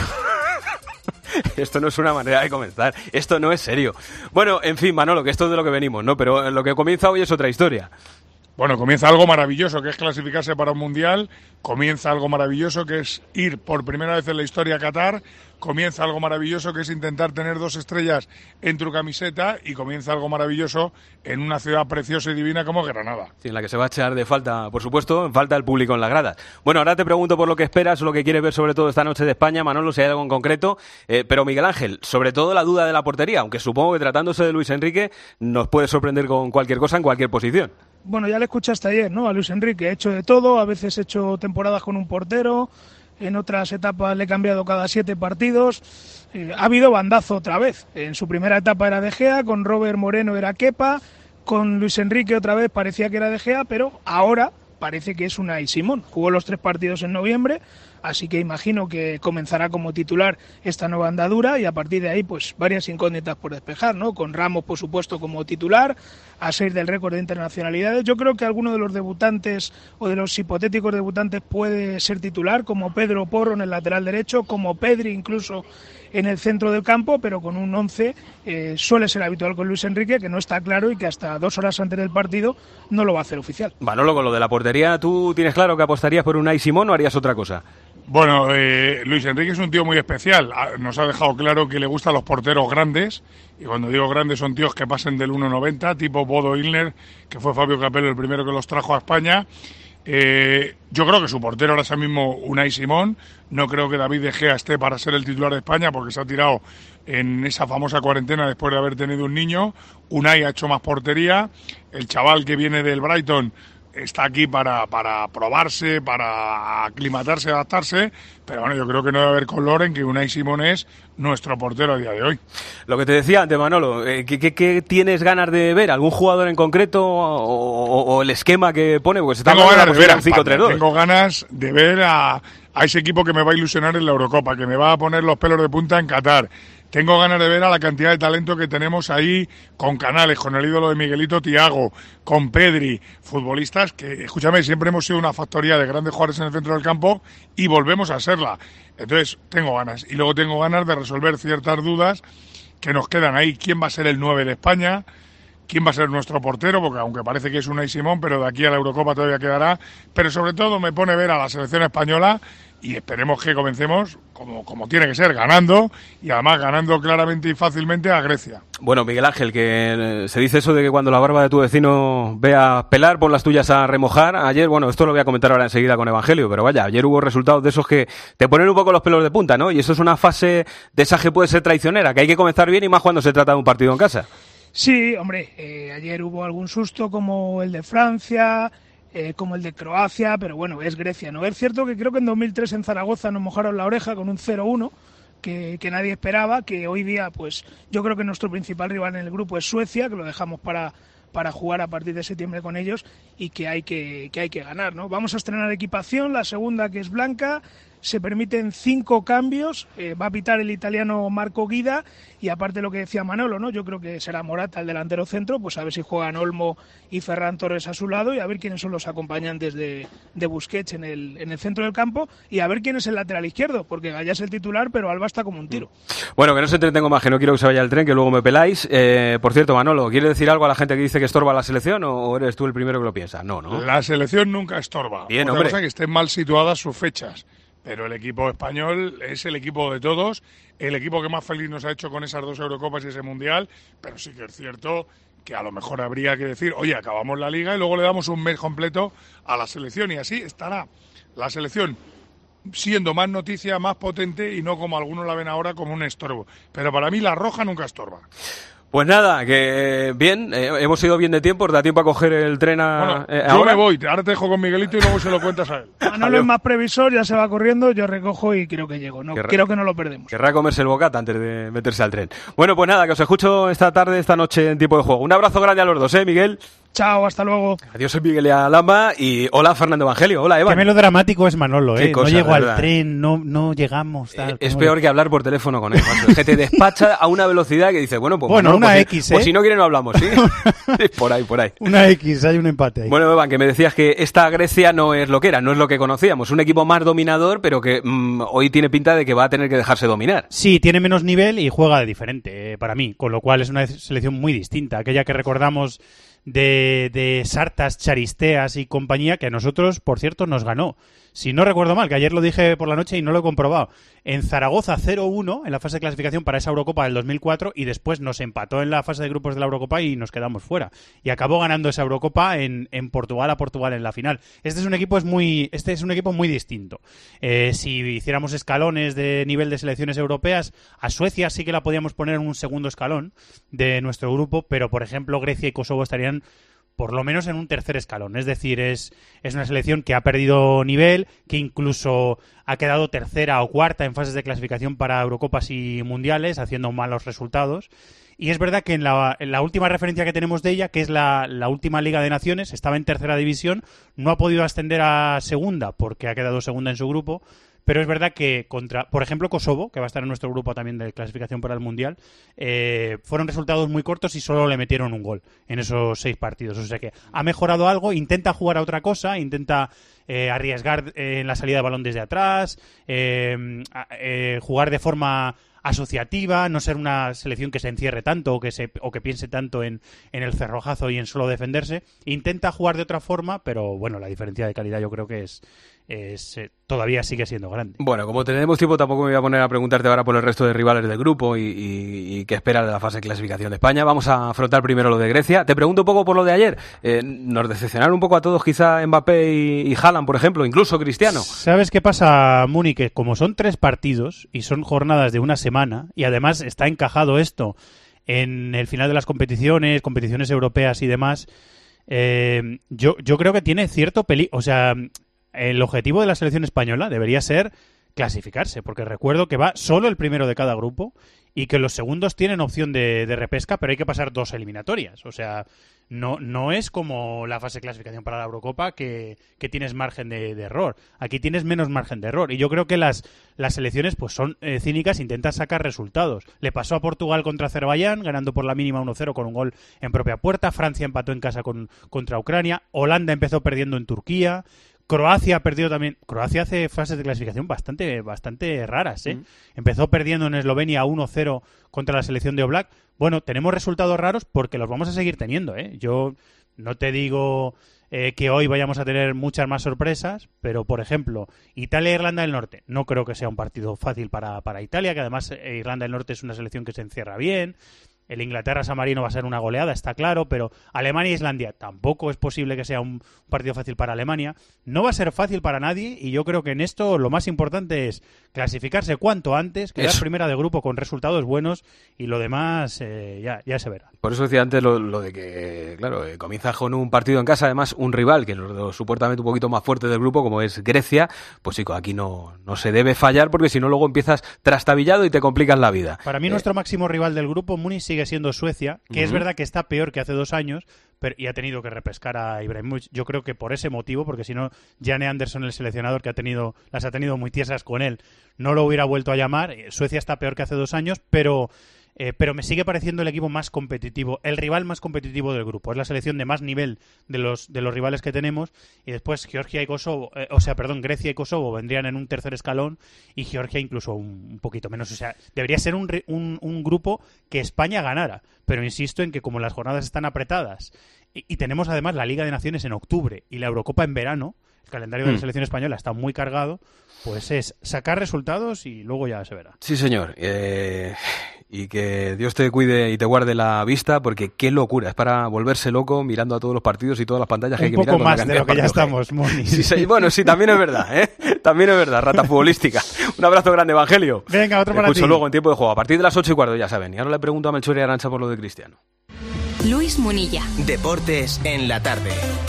Esto no es una manera de comenzar, esto no es serio. Bueno, en fin, Manolo, que esto es de lo que venimos, ¿no? Pero lo que comienza hoy es otra historia. Bueno, comienza algo maravilloso, que es clasificarse para un Mundial. Comienza algo maravilloso, que es ir por primera vez en la historia a Qatar. Comienza algo maravilloso, que es intentar tener dos estrellas en tu camiseta. Y comienza algo maravilloso en una ciudad preciosa y divina como Granada. Sí, en la que se va a echar de falta, por supuesto, en falta el público en las gradas. Bueno, ahora te pregunto por lo que esperas o lo que quieres ver sobre todo esta noche de España, Manolo, si hay algo en concreto. Eh, pero Miguel Ángel, sobre todo la duda de la portería, aunque supongo que tratándose de Luis Enrique nos puede sorprender con cualquier cosa en cualquier posición. Bueno, ya le escuchaste ayer, ¿no? A Luis Enrique. Ha hecho de todo, a veces he hecho temporadas con un portero, en otras etapas le he cambiado cada siete partidos. Eh, ha habido bandazo otra vez. En su primera etapa era De Gea, con Robert Moreno era Kepa, con Luis Enrique otra vez parecía que era De Gea, pero ahora parece que es Unai Simón. Jugó los tres partidos en noviembre, así que imagino que comenzará como titular esta nueva andadura y a partir de ahí pues varias incógnitas por despejar, ¿no? Con Ramos, por supuesto, como titular, a seis del récord de internacionalidades. Yo creo que alguno de los debutantes o de los hipotéticos debutantes puede ser titular, como Pedro Porro en el lateral derecho, como Pedri incluso en el centro del campo, pero con un once eh, suele ser habitual con Luis Enrique, que no está claro y que hasta dos horas antes del partido no lo va a hacer oficial. Manolo, con lo de la portería, ¿tú tienes claro que apostarías por Unai Simón o harías otra cosa? Bueno, eh, Luis Enrique es un tío muy especial. Nos ha dejado claro que le gustan los porteros grandes. Y cuando digo grandes son tíos que pasen del uno noventa, tipo Bodo Illner, que fue Fabio Capello el primero que los trajo a España. Eh, yo creo que su portero ahora mismo Unai Simón. No creo que David De Gea esté para ser el titular de España porque se ha tirado en esa famosa cuarentena después de haber tenido un niño. Unai ha hecho más portería. El chaval que viene del Brighton está aquí para, para probarse, para aclimatarse, adaptarse, pero bueno, yo creo que no debe haber color en que Unai Simón es nuestro portero a día de hoy. Lo que te decía antes, Manolo, eh, ¿qué, qué, qué tienes ganas de ver? ¿Algún jugador en concreto o, o, o el esquema que pone? Pues está tengo ganas de ver a cinco tres dos. Tengo ganas de ver a, a ese equipo que me va a ilusionar en la Eurocopa, que me va a poner los pelos de punta en Qatar. Tengo ganas de ver a la cantidad de talento que tenemos ahí con Canales, con el ídolo de Miguelito Thiago, con Pedri, futbolistas que, escúchame, siempre hemos sido una factoría de grandes jugadores en el centro del campo y volvemos a serla. Entonces, tengo ganas. Y luego tengo ganas de resolver ciertas dudas que nos quedan ahí. ¿Quién va a ser el nueve de España? quién va a ser nuestro portero, porque aunque parece que es Unai Simón, pero de aquí a la Eurocopa todavía quedará. Pero sobre todo me pone ver a la selección española y esperemos que comencemos como, como tiene que ser, ganando, y además ganando claramente y fácilmente a Grecia. Bueno, Miguel Ángel, que se dice eso de que cuando la barba de tu vecino vea pelar, pon las tuyas a remojar. Ayer, bueno, esto lo voy a comentar ahora enseguida con Evangelio, pero vaya, ayer hubo resultados de esos que te ponen un poco los pelos de punta, ¿no? Y eso es una fase de esa que puede ser traicionera, que hay que comenzar bien y más cuando se trata de un partido en casa. Sí, hombre, eh, ayer hubo algún susto como el de Francia, eh, como el de Croacia, pero bueno, es Grecia, ¿no? Es cierto que creo que en dos mil tres en Zaragoza nos mojaron la oreja con un cero uno, que, que nadie esperaba, que hoy día, pues yo creo que nuestro principal rival en el grupo es Suecia, que lo dejamos para, para jugar a partir de septiembre con ellos, y que hay que, que hay que ganar, ¿no? Vamos a estrenar equipación, la segunda, que es blanca. Se permiten cinco cambios, eh, va a pitar el italiano Marco Guida, y aparte lo que decía Manolo, ¿no? Yo creo que será Morata el delantero centro, pues a ver si juegan Olmo y Ferran Torres a su lado, y a ver quiénes son los acompañantes de, de Busquets en el, en el centro del campo, y a ver quién es el lateral izquierdo, porque Gallá es el titular, pero Alba está como un tiro. Bueno, que no se entretengo más, que no quiero que se vaya el tren, que luego me peláis. Eh, por cierto, Manolo, ¿quieres decir algo a la gente que dice que estorba la selección, o eres tú el primero que lo piensa? No, ¿no? La selección nunca estorba. Bien, Otra hombre. cosa que estén mal situadas sus fechas. Pero el equipo español es el equipo de todos, el equipo que más feliz nos ha hecho con esas dos Eurocopas y ese Mundial, pero sí que es cierto que a lo mejor habría que decir, oye, acabamos la Liga y luego le damos un mes completo a la selección, y así estará la selección siendo más noticia, más potente, y no como algunos la ven ahora como un estorbo. Pero para mí la roja nunca estorba. Pues nada, que bien, eh, hemos ido bien de tiempo, da tiempo a coger el tren a, Bueno, eh, yo ahora. me voy, ahora te dejo con Miguelito y luego se lo cuentas a él. Manolo es más previsor, ya se va corriendo, yo recojo y creo que llego, no, Querrá- creo que no lo perdemos. Querrá comerse el bocata antes de meterse al tren. Bueno, pues nada, que os escucho esta tarde, esta noche en tiempo de juego. Un abrazo grande a los dos, ¿eh, Miguel? Chao, hasta luego. Adiós, soy Miguel Alama, y hola, Fernando Evangelio. Hola, Evan. Qué melodramático es Manolo, Qué ¿eh? cosa, no llego de al verdad. tren, no, no llegamos. Tal, Es como- peor que hablar por teléfono con él, macho. Es que te despacha a una velocidad que dices, bueno, pues Bueno, Manolo, una pues, X, pues ¿eh? si no quiere no hablamos, ¿sí? Por ahí, por ahí. Una X, hay un empate ahí. Bueno, Evan, que me decías que esta Grecia no es lo que era, no es lo que conocíamos. Un equipo más dominador, pero que mm, hoy tiene pinta de que va a tener que dejarse dominar. Sí, tiene menos nivel y juega de diferente, eh, para mí, con lo cual es una selección muy distinta. Aquella que recordamos de, de Sartas, Charisteas y compañía, que a nosotros, por cierto, nos ganó. Si no recuerdo mal, que ayer lo dije por la noche y no lo he comprobado. En Zaragoza cero uno en la fase de clasificación para esa Eurocopa del dos mil cuatro, y después nos empató en la fase de grupos de la Eurocopa y nos quedamos fuera. Y acabó ganando esa Eurocopa en, en Portugal a Portugal en la final. Este es un equipo es muy este es un equipo muy distinto. Eh, si hiciéramos escalones de nivel de selecciones europeas, a Suecia sí que la podíamos poner en un segundo escalón de nuestro grupo, pero por ejemplo Grecia y Kosovo estarían por lo menos en un tercer escalón. Es decir, es, es una selección que ha perdido nivel, que incluso ha quedado tercera o cuarta en fases de clasificación para Eurocopas y Mundiales, haciendo malos resultados. Y es verdad que en la, en la última referencia que tenemos de ella, que es la, la última Liga de Naciones, estaba en tercera división, no ha podido ascender a segunda porque ha quedado segunda en su grupo. Pero es verdad que contra, por ejemplo, Kosovo, que va a estar en nuestro grupo también de clasificación para el Mundial, eh, fueron resultados muy cortos y solo le metieron un gol en esos seis partidos. O sea que ha mejorado algo, intenta jugar a otra cosa, intenta eh, arriesgar eh, en la salida de balón desde atrás, eh, a- eh, jugar de forma asociativa, no ser una selección que se encierre tanto o que se o que piense tanto en, en el cerrojazo y en solo defenderse. Intenta jugar de otra forma, pero bueno, la diferencia de calidad yo creo que es, es eh, todavía sigue siendo grande. Bueno, como tenemos tiempo, tampoco me voy a poner a preguntarte ahora por el resto de rivales del grupo y, y, y qué esperas de la fase de clasificación de España. Vamos a afrontar primero lo de Grecia. Te pregunto un poco por lo de ayer. Eh, nos decepcionaron un poco a todos, quizá Mbappé y, y Haaland, por ejemplo, incluso Cristiano. ¿Sabes qué pasa, Muni? Que como son tres partidos y son jornadas de una semana, y además está encajado esto en el final de las competiciones, competiciones europeas y demás, eh, yo, yo creo que tiene cierto peligro. O sea, el objetivo de la selección española debería ser clasificarse, porque recuerdo que va solo el primero de cada grupo y que los segundos tienen opción de, de repesca, pero hay que pasar dos eliminatorias. O sea, no, no es como la fase de clasificación para la Eurocopa que, que tienes margen de, de error. Aquí tienes menos margen de error. Y yo creo que las, las selecciones pues son eh, cínicas, intentan sacar resultados. Le pasó a Portugal contra Azerbaiyán, ganando por la mínima uno cero con un gol en propia puerta. Francia empató en casa con, contra Ucrania. Holanda empezó perdiendo en Turquía. Croacia ha perdido también. Croacia hace fases de clasificación bastante, bastante raras, ¿eh? Mm. Empezó perdiendo en Eslovenia uno cero contra la selección de Oblak. Bueno, tenemos resultados raros porque los vamos a seguir teniendo, ¿eh? Yo no te digo eh, que hoy vayamos a tener muchas más sorpresas, pero, por ejemplo, Italia-Irlanda del Norte. No creo que sea un partido fácil para, para Italia, que además eh, Irlanda del Norte es una selección que se encierra bien. El Inglaterra-San Marino va a ser una goleada, está claro, pero Alemania-Islandia tampoco es posible que sea un partido fácil para Alemania. No va a ser fácil para nadie y yo creo que en esto lo más importante es clasificarse cuanto antes, quedar eso. Primera de grupo con resultados buenos y lo demás eh, ya, ya se verá. Por eso decía antes lo, lo de que, claro, eh, comienza con un partido en casa, además un rival que es lo, supuestamente un poquito más fuerte del grupo, como es Grecia, pues chico, aquí no, no se debe fallar porque si no luego empiezas trastabillado y te complicas la vida. Para mí eh. nuestro máximo rival del grupo, Múnich, sigue siendo Suecia, que uh-huh. es verdad que está peor que hace dos años, pero y ha tenido que repescar a Ibrahimovic. Yo creo que por ese motivo, porque si no, Jane Anderson, el seleccionador, que ha tenido las ha tenido muy tiesas con él, no lo hubiera vuelto a llamar. Suecia está peor que hace dos años, pero Eh, pero me sigue pareciendo el equipo más competitivo, el rival más competitivo del grupo. Es la selección de más nivel de los de los rivales que tenemos. Y después Georgia y Kosovo, eh, o sea, perdón, Grecia y Kosovo vendrían en un tercer escalón y Georgia incluso un, un poquito menos. O sea, debería ser un, un, un grupo que España ganara. Pero insisto en que como las jornadas están apretadas y, y tenemos además la Liga de Naciones en octubre y la Eurocopa en verano, el calendario de la selección española está muy cargado, pues es sacar resultados y luego ya se verá. Sí, señor. Eh, y que Dios te cuide y te guarde la vista, porque qué locura. Es para volverse loco mirando a todos los partidos y todas las pantallas que Un hay que mirar. Un poco más de lo que ya estamos, Moni. Sí, sí, bueno, sí, también es verdad, ¿eh? También es verdad, rata futbolística. Un abrazo grande, Evangelio. Venga, otro para ti. Escucho luego en tiempo de juego, a partir de las ocho y cuarto, ya saben. Y ahora le pregunto a Melchor y Arantxa por lo de Cristiano. Luis Munilla. Deportes en la tarde.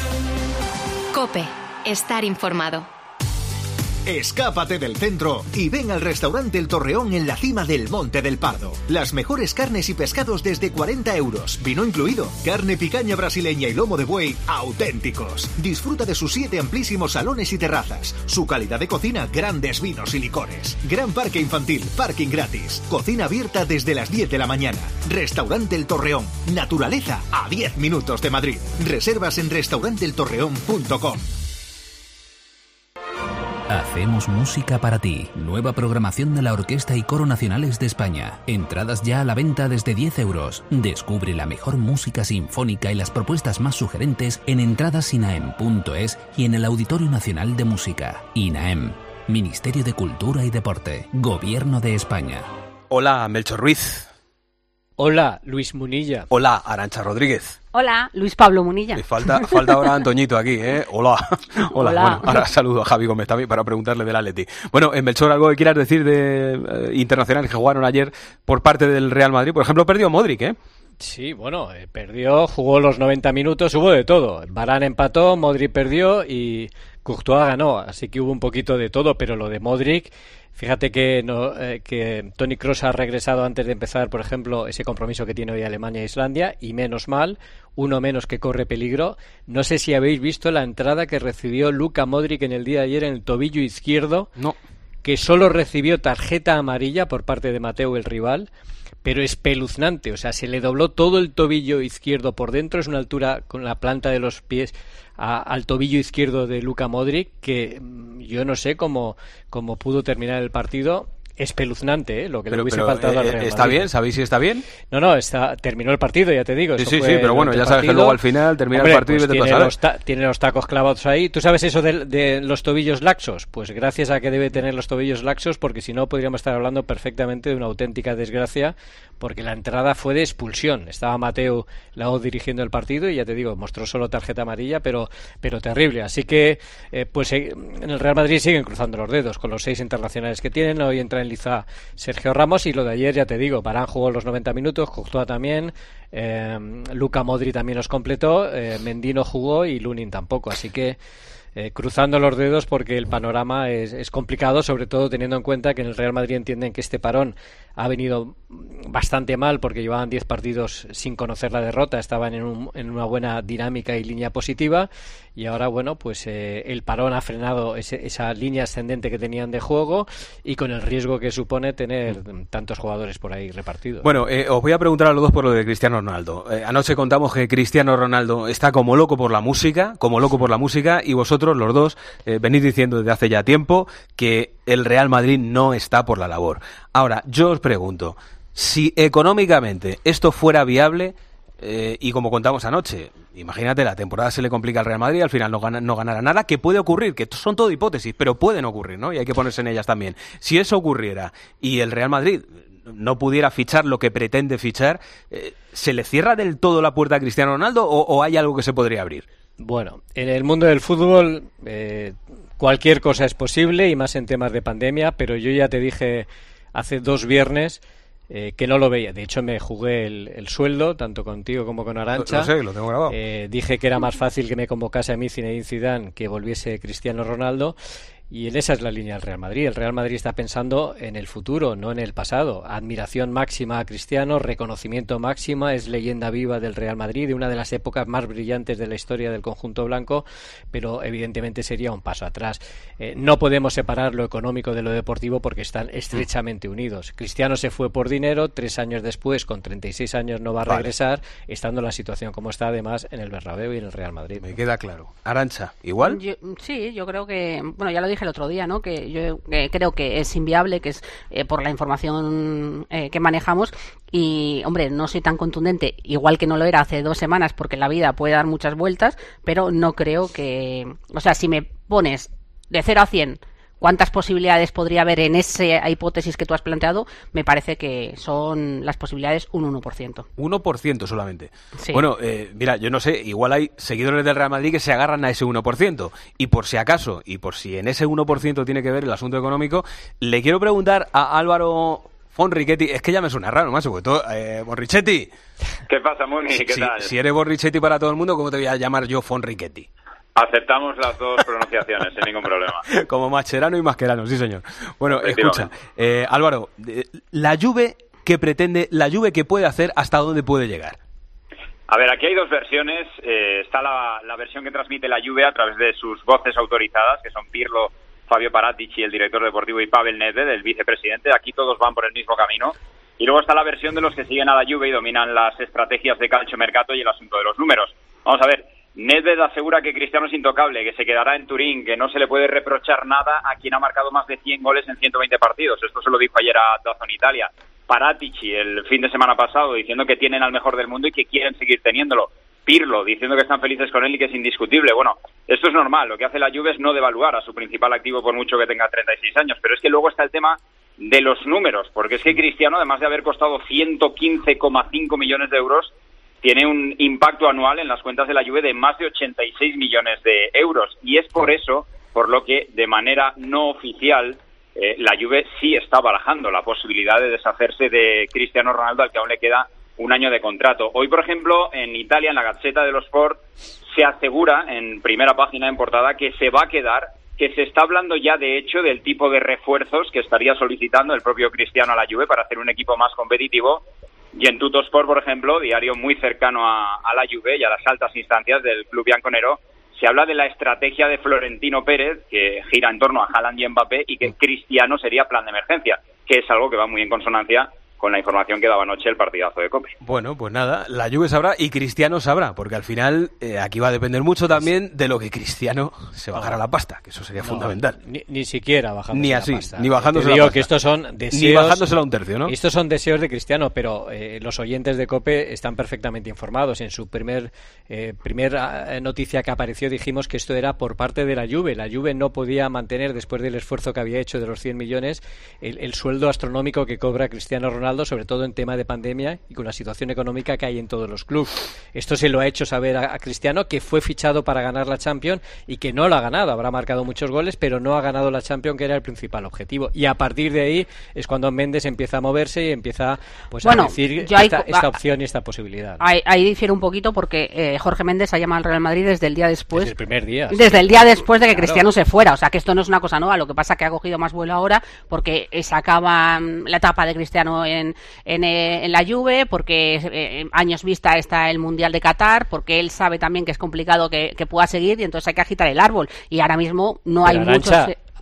COPE. Estar informado. Escápate del centro y ven al restaurante El Torreón en la cima del Monte del Pardo. Las mejores carnes y pescados desde cuarenta euros, vino incluido. Carne picaña brasileña y lomo de buey auténticos. Disfruta de sus siete amplísimos salones y terrazas. Su calidad de cocina, grandes vinos y licores. Gran parque infantil, parking gratis. Cocina abierta desde las diez de la mañana. Restaurante El Torreón. Naturaleza a diez minutos de Madrid. Reservas en restaurante el torreón punto com. Hacemos música para ti. Nueva programación de la Orquesta y Coro Nacionales de España. Entradas ya a la venta desde diez euros. Descubre la mejor música sinfónica y las propuestas más sugerentes en entradas inaem punto es y en el Auditorio Nacional de Música. INAEM, Ministerio de Cultura y Deporte, Gobierno de España. Hola, Melchor Ruiz. Hola, Luis Munilla. Hola, Arantxa Rodríguez. Hola, Luis Pablo Munilla. Y falta, falta ahora Antoñito aquí, ¿eh? Hola. Hola. Hola. Bueno, ahora saludo a Javi Gómez también para preguntarle del Atleti. Bueno, en Melchor, ¿algo que quieras decir de eh, internacionales que jugaron ayer por parte del Real Madrid? Por ejemplo, perdió Modric, ¿eh? Sí, bueno, eh, perdió, jugó los noventa minutos, hubo de todo. Varane empató, Modric perdió y Courtois ganó. Así que hubo un poquito de todo, pero lo de Modric... Fíjate que no, eh, que Toni Kroos ha regresado antes de empezar, por ejemplo, ese compromiso que tiene hoy Alemania e Islandia, y menos mal, uno menos que corre peligro. No sé si habéis visto la entrada que recibió Luka Modric en el día de ayer en el tobillo izquierdo, no. que solo recibió tarjeta amarilla por parte de Mateu, el rival, pero espeluznante, o sea, se le dobló todo el tobillo izquierdo por dentro, es una altura con la planta de los pies a, al tobillo izquierdo de Luka Modric, que yo no sé cómo, cómo pudo terminar el partido. Espeluznante, ¿eh? Lo que pero, le hubiese pero, faltado eh, al Real Madrid. ¿Está bien? ¿Sabéis si está bien? No, no, está, terminó el partido, ya te digo. Sí, eso sí, fue sí, pero bueno, ya sabes que luego al final termina Hombre, el partido pues y vete tiene, a saber. los ta- tiene los tacos clavados ahí. ¿Tú sabes eso de, de los tobillos laxos? Pues gracias a que debe tener los tobillos laxos, porque si no podríamos estar hablando perfectamente de una auténtica desgracia, porque la entrada fue de expulsión. Estaba Mateu Laoz dirigiendo el partido y ya te digo, mostró solo tarjeta amarilla, pero, pero terrible. Así que, eh, pues eh, en el Real Madrid siguen cruzando los dedos con los seis internacionales que tienen. Hoy entra en liza Sergio Ramos y lo de ayer, ya te digo, Varane jugó los noventa minutos, Courtois también, eh, Luka Modric también los completó, eh, Mendy no jugó y Lunin tampoco, así que eh, cruzando los dedos porque el panorama es, es complicado, sobre todo teniendo en cuenta que en el Real Madrid entienden que este parón ha venido bastante mal porque llevaban diez partidos sin conocer la derrota, estaban en, un, en una buena dinámica y línea positiva, y ahora, bueno, pues eh, el parón ha frenado ese, esa línea ascendente que tenían de juego, y con el riesgo que supone tener tantos jugadores por ahí repartidos. Bueno, eh, os voy a preguntar a los dos por lo de Cristiano Ronaldo. Eh, anoche contamos que Cristiano Ronaldo está como loco por la música, como loco por la música, y vosotros vosotros, los dos, eh, venís diciendo desde hace ya tiempo que el Real Madrid no está por la labor. Ahora, yo os pregunto, si económicamente esto fuera viable, eh, y como contamos anoche, imagínate, la temporada se le complica al Real Madrid, al final no, gana, no ganará nada, que puede ocurrir, que son todo hipótesis, pero pueden ocurrir, ¿no? Y hay que ponerse en ellas también. Si eso ocurriera y el Real Madrid no pudiera fichar lo que pretende fichar, eh, ¿se le cierra del todo la puerta a Cristiano Ronaldo o, o hay algo que se podría abrir? Bueno, en el mundo del fútbol eh, cualquier cosa es posible, y más en temas de pandemia, pero yo ya te dije hace dos viernes eh, que no lo veía. De hecho, me jugué el, el sueldo, tanto contigo como con Arantxa. Lo sé, lo tengo grabado. Eh, dije que era más fácil que me convocase a mí Zinedine Zidane que volviese Cristiano Ronaldo. Y en esa es la línea del Real Madrid. El Real Madrid está pensando en el futuro, no en el pasado. Admiración máxima a Cristiano, reconocimiento máxima, es leyenda viva del Real Madrid, de una de las épocas más brillantes de la historia del conjunto blanco, pero evidentemente sería un paso atrás. Eh, no podemos separar lo económico de lo deportivo porque están estrechamente unidos. Cristiano se fue por dinero, tres años después, con treinta y seis años, no va a regresar, vale, estando en la situación como está, además, en el Bernabéu y en el Real Madrid. Me queda claro. Arantxa, ¿igual? Yo, sí, yo creo que, bueno, ya lo dije el otro día, ¿no? Que yo eh, creo que es inviable, que es eh, por la información eh, que manejamos, y hombre, no soy tan contundente, igual que no lo era hace dos semanas, porque la vida puede dar muchas vueltas, pero no creo que, o sea, si me pones de cero a cien cuántas posibilidades podría haber en esa hipótesis que tú has planteado, me parece que son las posibilidades un uno por ciento. uno por ciento solamente. Sí. Bueno, eh, mira, yo no sé, igual hay seguidores del Real Madrid que se agarran a ese uno por ciento. Y por si acaso, y por si en ese uno por ciento tiene que ver el asunto económico, le quiero preguntar a Álvaro Fonrichetti, es que ya me suena raro, más sobre todo, eh, Borrichetti. ¿Qué pasa, Muni? ¿Qué si, tal? Si eres Borrichetti para todo el mundo, ¿cómo te voy a llamar yo Fonrichetti? Aceptamos las dos pronunciaciones, sin ningún problema. Como Mascherano y Mascherano, sí señor. Bueno, escucha, eh, Álvaro, la Juve, ¿qué pretende? La Juve, ¿qué puede hacer? ¿Hasta dónde puede llegar? A ver, aquí hay dos versiones. Eh, está la, la versión que transmite la Juve a través de sus voces autorizadas, que son Pirlo, Fabio Paratici, el director deportivo, y Pavel Nedved, el vicepresidente. Aquí todos van por el mismo camino. Y luego está la versión de los que siguen a la Juve y dominan las estrategias de calciomercato y el asunto de los números. Vamos a ver. Nedved asegura que Cristiano es intocable, que se quedará en Turín, que no se le puede reprochar nada a quien ha marcado más de cien goles en ciento veinte partidos. Esto se lo dijo ayer a DAZN Italia. Paratici el fin de semana pasado diciendo que tienen al mejor del mundo y que quieren seguir teniéndolo. Pirlo diciendo que están felices con él y que es indiscutible. Bueno, esto es normal. Lo que hace la Juve es no devaluar a su principal activo por mucho que tenga treinta y seis años. Pero es que luego está el tema de los números, porque es que Cristiano, además de haber costado ciento quince coma cinco millones de euros, tiene un impacto anual en las cuentas de la Juve de más de ochenta y seis millones de euros. Y es por eso, por lo que de manera no oficial, eh, la Juve sí está barajando la posibilidad de deshacerse de Cristiano Ronaldo, al que aún le queda un año de contrato. Hoy, por ejemplo, en Italia, en la Gazzetta dello Sport, se asegura en primera página en portada que se va a quedar, que se está hablando ya de hecho del tipo de refuerzos que estaría solicitando el propio Cristiano a la Juve para hacer un equipo más competitivo. Y en Tuttosport, por ejemplo, diario muy cercano a, a la Juve y a las altas instancias del club bianconero, se habla de la estrategia de Florentino Pérez, que gira en torno a Haaland y Mbappé, y que Cristiano sería plan de emergencia, que es algo que va muy en consonancia con la información que daba anoche el partidazo de COPE. Bueno, pues nada, la Juve sabrá y Cristiano sabrá, porque al final eh, aquí va a depender mucho también de lo que Cristiano se bajara la pasta, que eso sería no, fundamental. Ni, ni siquiera bajándose ni así, la pasta. Ni bajándose Te digo la pasta. que estos son deseos, ni bajándosela un tercio, ¿no? Estos son deseos de Cristiano, pero eh, los oyentes de COPE están perfectamente informados. En su primer eh, primera noticia que apareció dijimos que esto era por parte de la Juve. La Juve no podía mantener, después del esfuerzo que había hecho de los cien millones, el, el sueldo astronómico que cobra Cristiano Ronaldo, sobre todo en tema de pandemia y con la situación económica que hay en todos los clubes. Esto se lo ha hecho saber a, a Cristiano, que fue fichado para ganar la Champions y que no lo ha ganado. Habrá marcado muchos goles, pero no ha ganado la Champions, que era el principal objetivo. Y a partir de ahí es cuando Méndez empieza a moverse y empieza pues bueno, a decir esta, hay, esta opción y esta posibilidad. Ahí, ahí difiere un poquito porque eh, Jorge Méndez ha llamado al Real Madrid desde el día después. Desde el primer día. Desde sí. el día después de que claro. Cristiano se fuera. O sea, que esto no es una cosa nueva. Lo que pasa es que ha cogido más vuelo ahora porque se acaba la etapa de Cristiano en, en, en la Juve, porque eh, años vista está el Mundial de Qatar, porque él sabe también que es complicado que, que pueda seguir y entonces hay que agitar el árbol. Y ahora mismo no Pero hay Arantxa, muchos...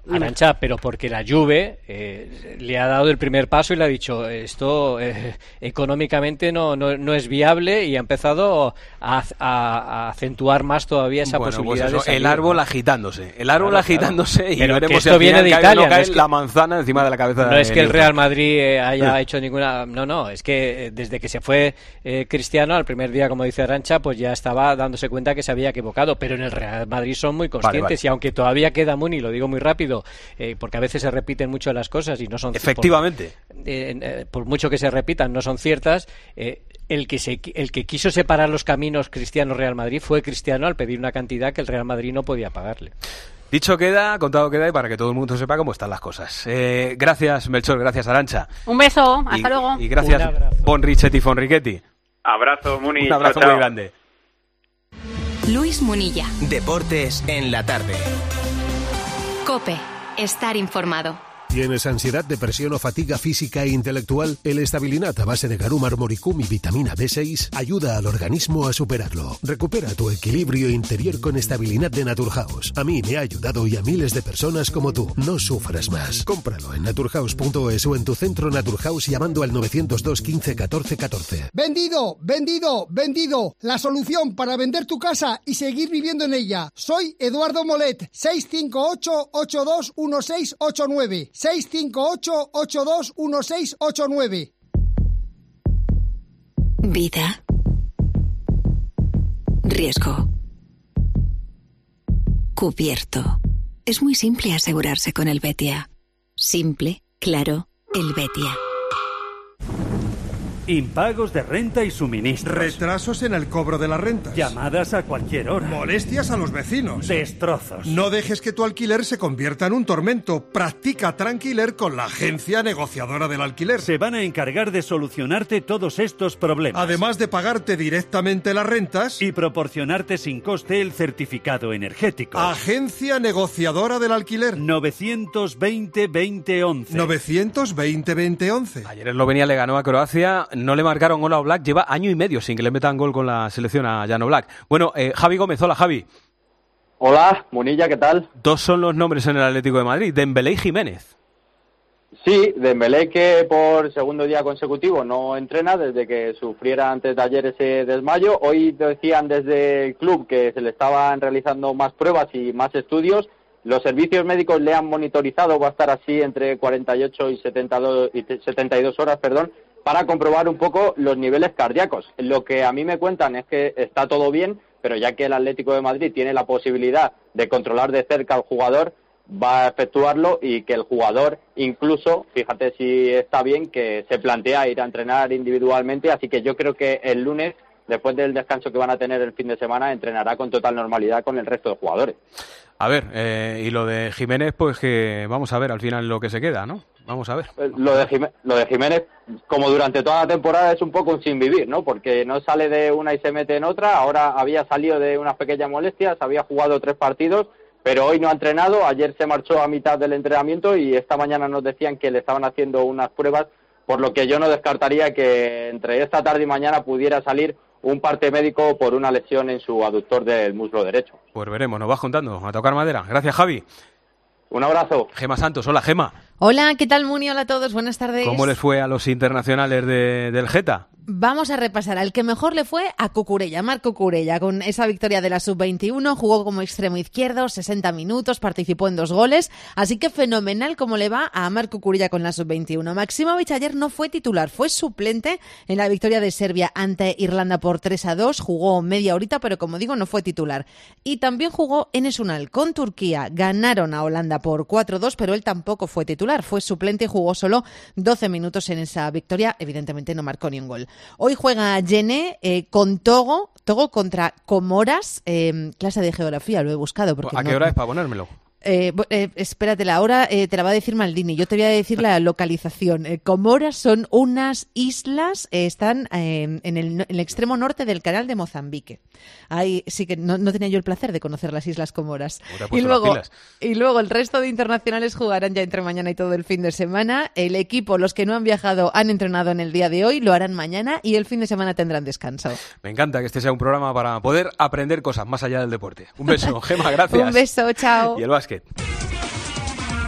Arantxa, pero porque la Juve eh, le ha dado el primer paso y le ha dicho esto eh, económicamente no, no, no es viable y ha empezado a, a, a acentuar más todavía esa bueno, posibilidad pues eso, de salir, el árbol ¿no? agitándose, el árbol Claro, agitándose claro. y Pero veremos que si esto al viene final de cae, Italia, no cae no es que- la manzana encima de la cabeza. No es que el Newcastle. Real Madrid eh, haya hecho ninguna... No, no, es que eh, desde que se fue eh, Cristiano, al primer día, como dice Arantxa, pues ya estaba dándose cuenta que se había equivocado, pero en el Real Madrid son muy conscientes Vale, vale. y aunque todavía queda Muni, lo digo muy rápido, eh, porque a veces se repiten mucho las cosas y no son... Efectivamente. Por, eh, eh, por mucho que se repitan, no son ciertas... Eh, el que se, el que quiso separar los caminos Cristiano-Real Madrid fue Cristiano al pedir una cantidad que el Real Madrid no podía pagarle. Dicho queda, contado queda, y para que todo el mundo sepa cómo están las cosas. Eh, gracias, Melchor, gracias, Arantxa. Un beso, hasta y, luego. Y gracias, Bonrichetti Fonrichetti. Abrazo, Muni. Un abrazo chao, muy chao. grande. Luis Munilla. Deportes en la tarde. Cope. Estar informado. ¿Tienes ansiedad, depresión o fatiga física e intelectual? El Estabilinat a base de Garum Armoricum y vitamina B seis ayuda al organismo a superarlo. Recupera tu equilibrio interior con Estabilinat de Naturhaus. A mí me ha ayudado y a miles de personas como tú. No sufras más. Cómpralo en naturhaus punto es o en tu centro Naturhaus llamando al novecientos dos quince catorce catorce. Vendido, vendido, vendido. La solución para vender tu casa y seguir viviendo en ella. Soy Eduardo Molet. seis cinco ocho, ocho dos uno seis ocho nueve. seis cinco ocho, ocho dos uno seis ocho nueve. Vida. Riesgo. Cubierto. Es muy simple asegurarse con el Betia. Simple, claro, el Betia. Impagos de renta y suministros. Retrasos en el cobro de las rentas. Llamadas a cualquier hora. Molestias a los vecinos. Destrozos. No dejes que tu alquiler se convierta en un tormento. Practica Tranquiler con la agencia negociadora del alquiler. Se van a encargar de solucionarte todos estos problemas. Además de pagarte directamente las rentas y proporcionarte sin coste el certificado energético. Agencia negociadora del alquiler. novecientos veinte veinte once. novecientos veinte veinte once. Ayer Eslovenia le ganó a Croacia. No le marcaron gol a Oblak, lleva año y medio sin que le metan gol con la selección a Jan Oblak. Bueno, eh, Javi Gómez, hola Javi. Hola, Munilla, ¿qué tal? Dos son los nombres en el Atlético de Madrid, Dembélé y Jiménez. Sí, Dembélé que por segundo día consecutivo no entrena desde que sufriera antes de ayer ese desmayo. Hoy decían desde el club que se le estaban realizando más pruebas y más estudios. Los servicios médicos le han monitorizado, va a estar así entre cuarenta y ocho y setenta y dos horas, perdón, para comprobar un poco los niveles cardíacos. Lo que a mí me cuentan es que está todo bien, pero ya que el Atlético de Madrid tiene la posibilidad de controlar de cerca al jugador, va a efectuarlo y que el jugador incluso, fíjate si está bien, que se plantea ir a entrenar individualmente, así que yo creo que el lunes, después del descanso que van a tener el fin de semana, entrenará con total normalidad con el resto de jugadores. A ver, eh, y lo de Jiménez, pues que vamos a ver al final lo que se queda, ¿no? Vamos a ver. Lo de, Jiménez, lo de Jiménez, como durante toda la temporada, es un poco un sin vivir, ¿no? Porque no sale de una y se mete en otra. Ahora había salido de unas pequeñas molestias, había jugado tres partidos, pero hoy no ha entrenado. Ayer se marchó a mitad del entrenamiento y esta mañana nos decían que le estaban haciendo unas pruebas, por lo que yo no descartaría que entre esta tarde y mañana pudiera salir un parte médico por una lesión en su aductor del muslo derecho. Pues veremos, nos vas contando. A tocar madera. Gracias, Javi. Un abrazo. Gema Santos, hola Gema. Hola, ¿qué tal Muni? Hola a todos, buenas tardes. ¿Cómo les fue a los internacionales de, del Geta? Vamos a repasar. Al que mejor le fue a Cucurella, Marc Cucurella, con esa victoria de la sub veintiuno, jugó como extremo izquierdo, sesenta minutos, participó en dos goles, así que fenomenal como le va a Marc Cucurella con la sub veintiuno. Maksimovic ayer no fue titular, fue suplente en la victoria de Serbia ante Irlanda por tres a dos, jugó media horita, pero como digo, no fue titular. Y también jugó Enes Unal con Turquía, ganaron a Holanda por cuatro a dos, pero él tampoco fue titular, fue suplente y jugó solo doce minutos en esa victoria, evidentemente no marcó ni un gol. Hoy juega Yene eh, con Togo, Togo contra Comoras, eh, clase de geografía, lo he buscado. Porque ¿A qué no, hora es para ponérmelo? Eh, eh, espérate, la hora eh, te la va a decir Maldini. Yo te voy a decir la localización. Eh, Comoras son unas islas, eh, están eh, en, el, en el extremo norte del canal de Mozambique. Ahí sí que no, no tenía yo el placer de conocer las Islas Comoras. Y luego, y luego el resto de internacionales jugarán ya entre mañana y todo el fin de semana. El equipo, los que no han viajado, han entrenado en el día de hoy, lo harán mañana y el fin de semana tendrán descanso. Me encanta que este sea un programa para poder aprender cosas más allá del deporte. Un beso, Gema, gracias. Un beso, chao. Y el básquet.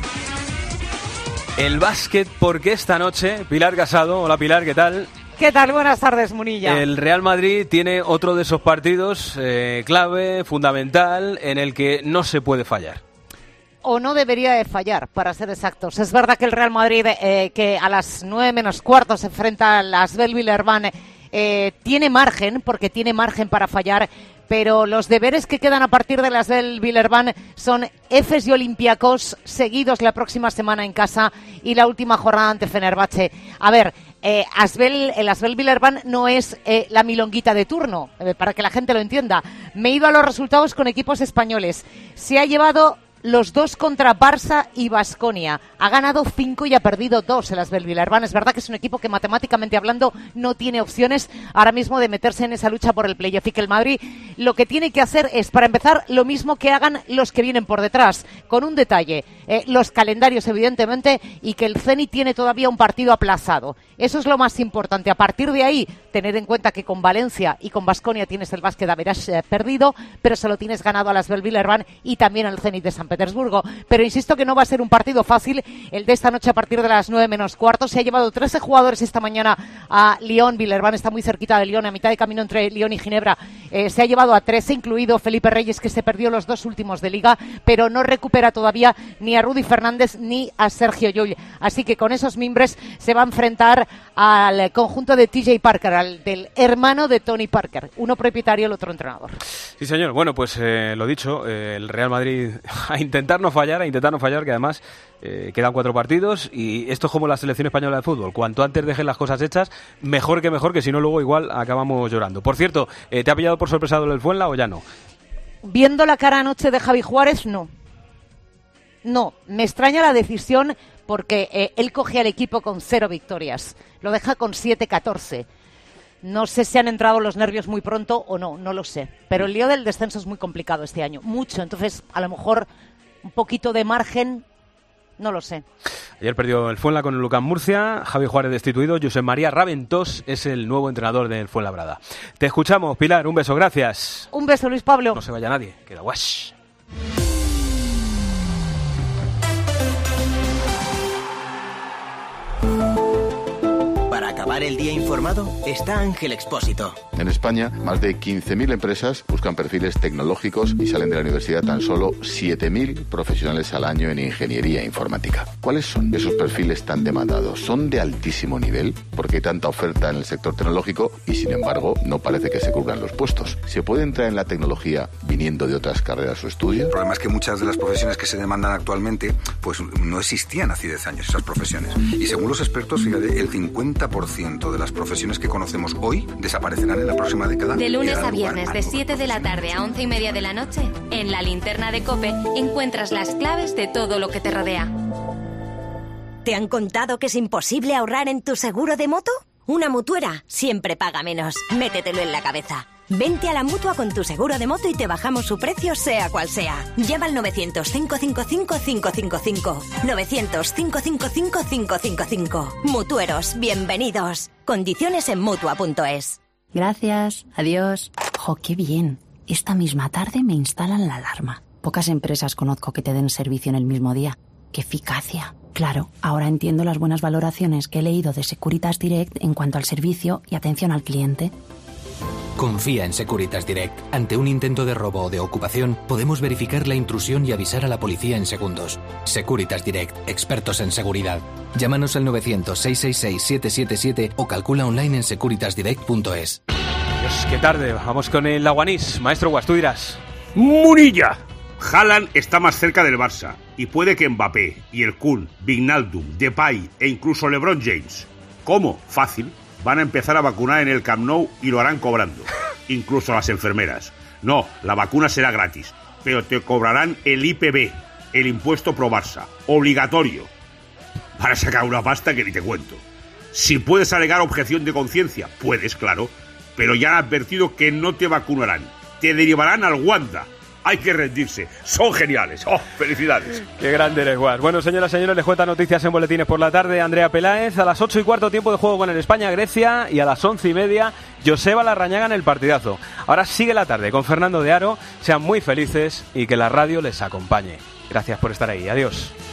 el básquet, porque esta noche, Pilar Casado, hola Pilar, ¿qué tal? ¿Qué tal? Buenas tardes, Munilla. El Real Madrid tiene otro de esos partidos eh, clave, fundamental, en el que no se puede fallar. O no debería de fallar, para ser exactos. Es verdad que el Real Madrid, eh, que a las nueve menos cuarto se enfrenta a las Asbel-Villeurbanne, eh, tiene margen, porque tiene margen para fallar, pero los deberes que quedan a partir de las del Villeurbanne son Efes y Olympiacos, seguidos la próxima semana en casa y la última jornada ante Fenerbahce. A ver, eh, Asbel, el Asbel Villeurbanne no es eh, la milonguita de turno, eh, para que la gente lo entienda. Me he ido a los resultados con equipos españoles. Se ha llevado los dos contra Barça y Baskonia. Ha ganado cinco y ha perdido dos en las Asbel-Villeurbanne. Es verdad que es un equipo que matemáticamente hablando no tiene opciones ahora mismo de meterse en esa lucha por el playoff, y que el Madrid lo que tiene que hacer es, para empezar, lo mismo que hagan los que vienen por detrás, con un detalle, eh, los calendarios evidentemente, y que el Zenit tiene todavía un partido aplazado. Eso es lo más importante. A partir de ahí, tener en cuenta que con Valencia y con Baskonia tienes el básquet a verás eh, perdido, pero se lo tienes ganado a las Asbel-Villeurbanne y también al Zenit de San Petersburgo. Pero insisto que no va a ser un partido fácil el de esta noche a partir de las nueve menos cuarto. Se ha llevado trece jugadores esta mañana a Lyon. Villeurbanne está muy cerquita de Lyon, a mitad de camino entre Lyon y Ginebra. Eh, se ha llevado a trece, incluido Felipe Reyes, que se perdió los dos últimos de Liga, pero no recupera todavía ni a Rudy Fernández ni a Sergio Llull. Así que con esos mimbres se va a enfrentar al conjunto de T J Parker, al del hermano de Tony Parker, uno propietario, el otro entrenador. Sí, señor. Bueno, pues eh, lo dicho, eh, el Real Madrid a intentar no fallar, a intentar no fallar, que además eh, quedan cuatro partidos, y esto es como la selección española de fútbol. Cuanto antes dejen las cosas hechas, mejor que mejor, que si no luego igual acabamos llorando. Por cierto, eh, ¿te ha pillado por sorpresa el Fuenla o ya no? Viendo la cara anoche de Javi Juárez, no. No, me extraña la decisión porque eh, él coge al equipo con cero victorias. Lo deja con siete catorce. No sé si han entrado los nervios muy pronto o no, no lo sé. Pero el lío del descenso es muy complicado este año, mucho. Entonces, a lo mejor un poquito de margen, no lo sé. Ayer perdió el Fuenla con el Lucán Murcia, Javi Juárez destituido, Josep María Raventós es el nuevo entrenador del Fuenlabrada. Te escuchamos, Pilar, un beso, gracias. Un beso, Luis Pablo. No se vaya nadie, queda guash. Para acabar el día informado está Ángel Expósito. En España, más de quince mil empresas buscan perfiles tecnológicos y salen de la universidad tan solo siete mil profesionales al año en ingeniería informática. ¿Cuáles son esos perfiles tan demandados? ¿Son de altísimo nivel? Porque hay tanta oferta en el sector tecnológico y, sin embargo, no parece que se cubran los puestos. ¿Se puede entrar en la tecnología viniendo de otras carreras o estudios? El problema es que muchas de las profesiones que se demandan actualmente pues no existían hace diez años, esas profesiones. Y según los expertos, fíjate, el cincuenta por ciento de las profesiones que conocemos hoy desaparecerán en la próxima década. De lunes a viernes, de siete de la tarde a once y media de la noche, en la linterna de COPE encuentras las claves de todo lo que te rodea. ¿Te han contado que es imposible ahorrar en tu seguro de moto? Una mutuera siempre paga menos. Métetelo en la cabeza. Vente a la Mutua con tu seguro de moto y te bajamos su precio sea cual sea. Llama al novecientos, cinco cinco cinco, cinco cinco cinco. novecientos, cinco cinco cinco, cinco cinco cinco. Mutueros, bienvenidos. Condiciones en Mutua punto es. Gracias, adiós. Jo, qué bien. Esta misma tarde me instalan la alarma. Pocas empresas conozco que te den servicio en el mismo día. ¡Qué eficacia! Claro, ahora entiendo las buenas valoraciones que he leído de Securitas Direct en cuanto al servicio y atención al cliente. Confía en Securitas Direct. Ante un intento de robo o de ocupación, podemos verificar la intrusión y avisar a la policía en segundos. Securitas Direct, expertos en seguridad. Llámanos al novecientos, seiscientos sesenta y seis, siete siete siete o calcula online en securitas direct punto es. Dios, qué tarde. Vamos con el Aguanís. Maestro Guas, tú dirás. ¡Munilla! Haaland está más cerca del Barça y puede que Mbappé y el Kun, Wijnaldum, Depay e incluso LeBron James. ¿Cómo? Fácil. Van a empezar a vacunar en el Camp Nou y lo harán cobrando. Incluso las enfermeras. No, la vacuna será gratis, pero te cobrarán el I P B, el impuesto pro Barça, obligatorio. Van a sacar una pasta que ni te cuento. Si puedes alegar objeción de conciencia, puedes, claro, pero ya han advertido que no te vacunarán. Te derivarán al Wanda. Hay que rendirse. Son geniales. ¡Oh, felicidades! Qué grande eres, Guas. Bueno, señoras y señores, les cuenta noticias en Boletines por la tarde. Andrea Peláez, a las ocho y cuarto tiempo de juego con el España-Grecia, y a las once y media Joseba Larrañaga en el partidazo. Ahora sigue la tarde con Fernando de Aro. Sean muy felices y que la radio les acompañe. Gracias por estar ahí. Adiós.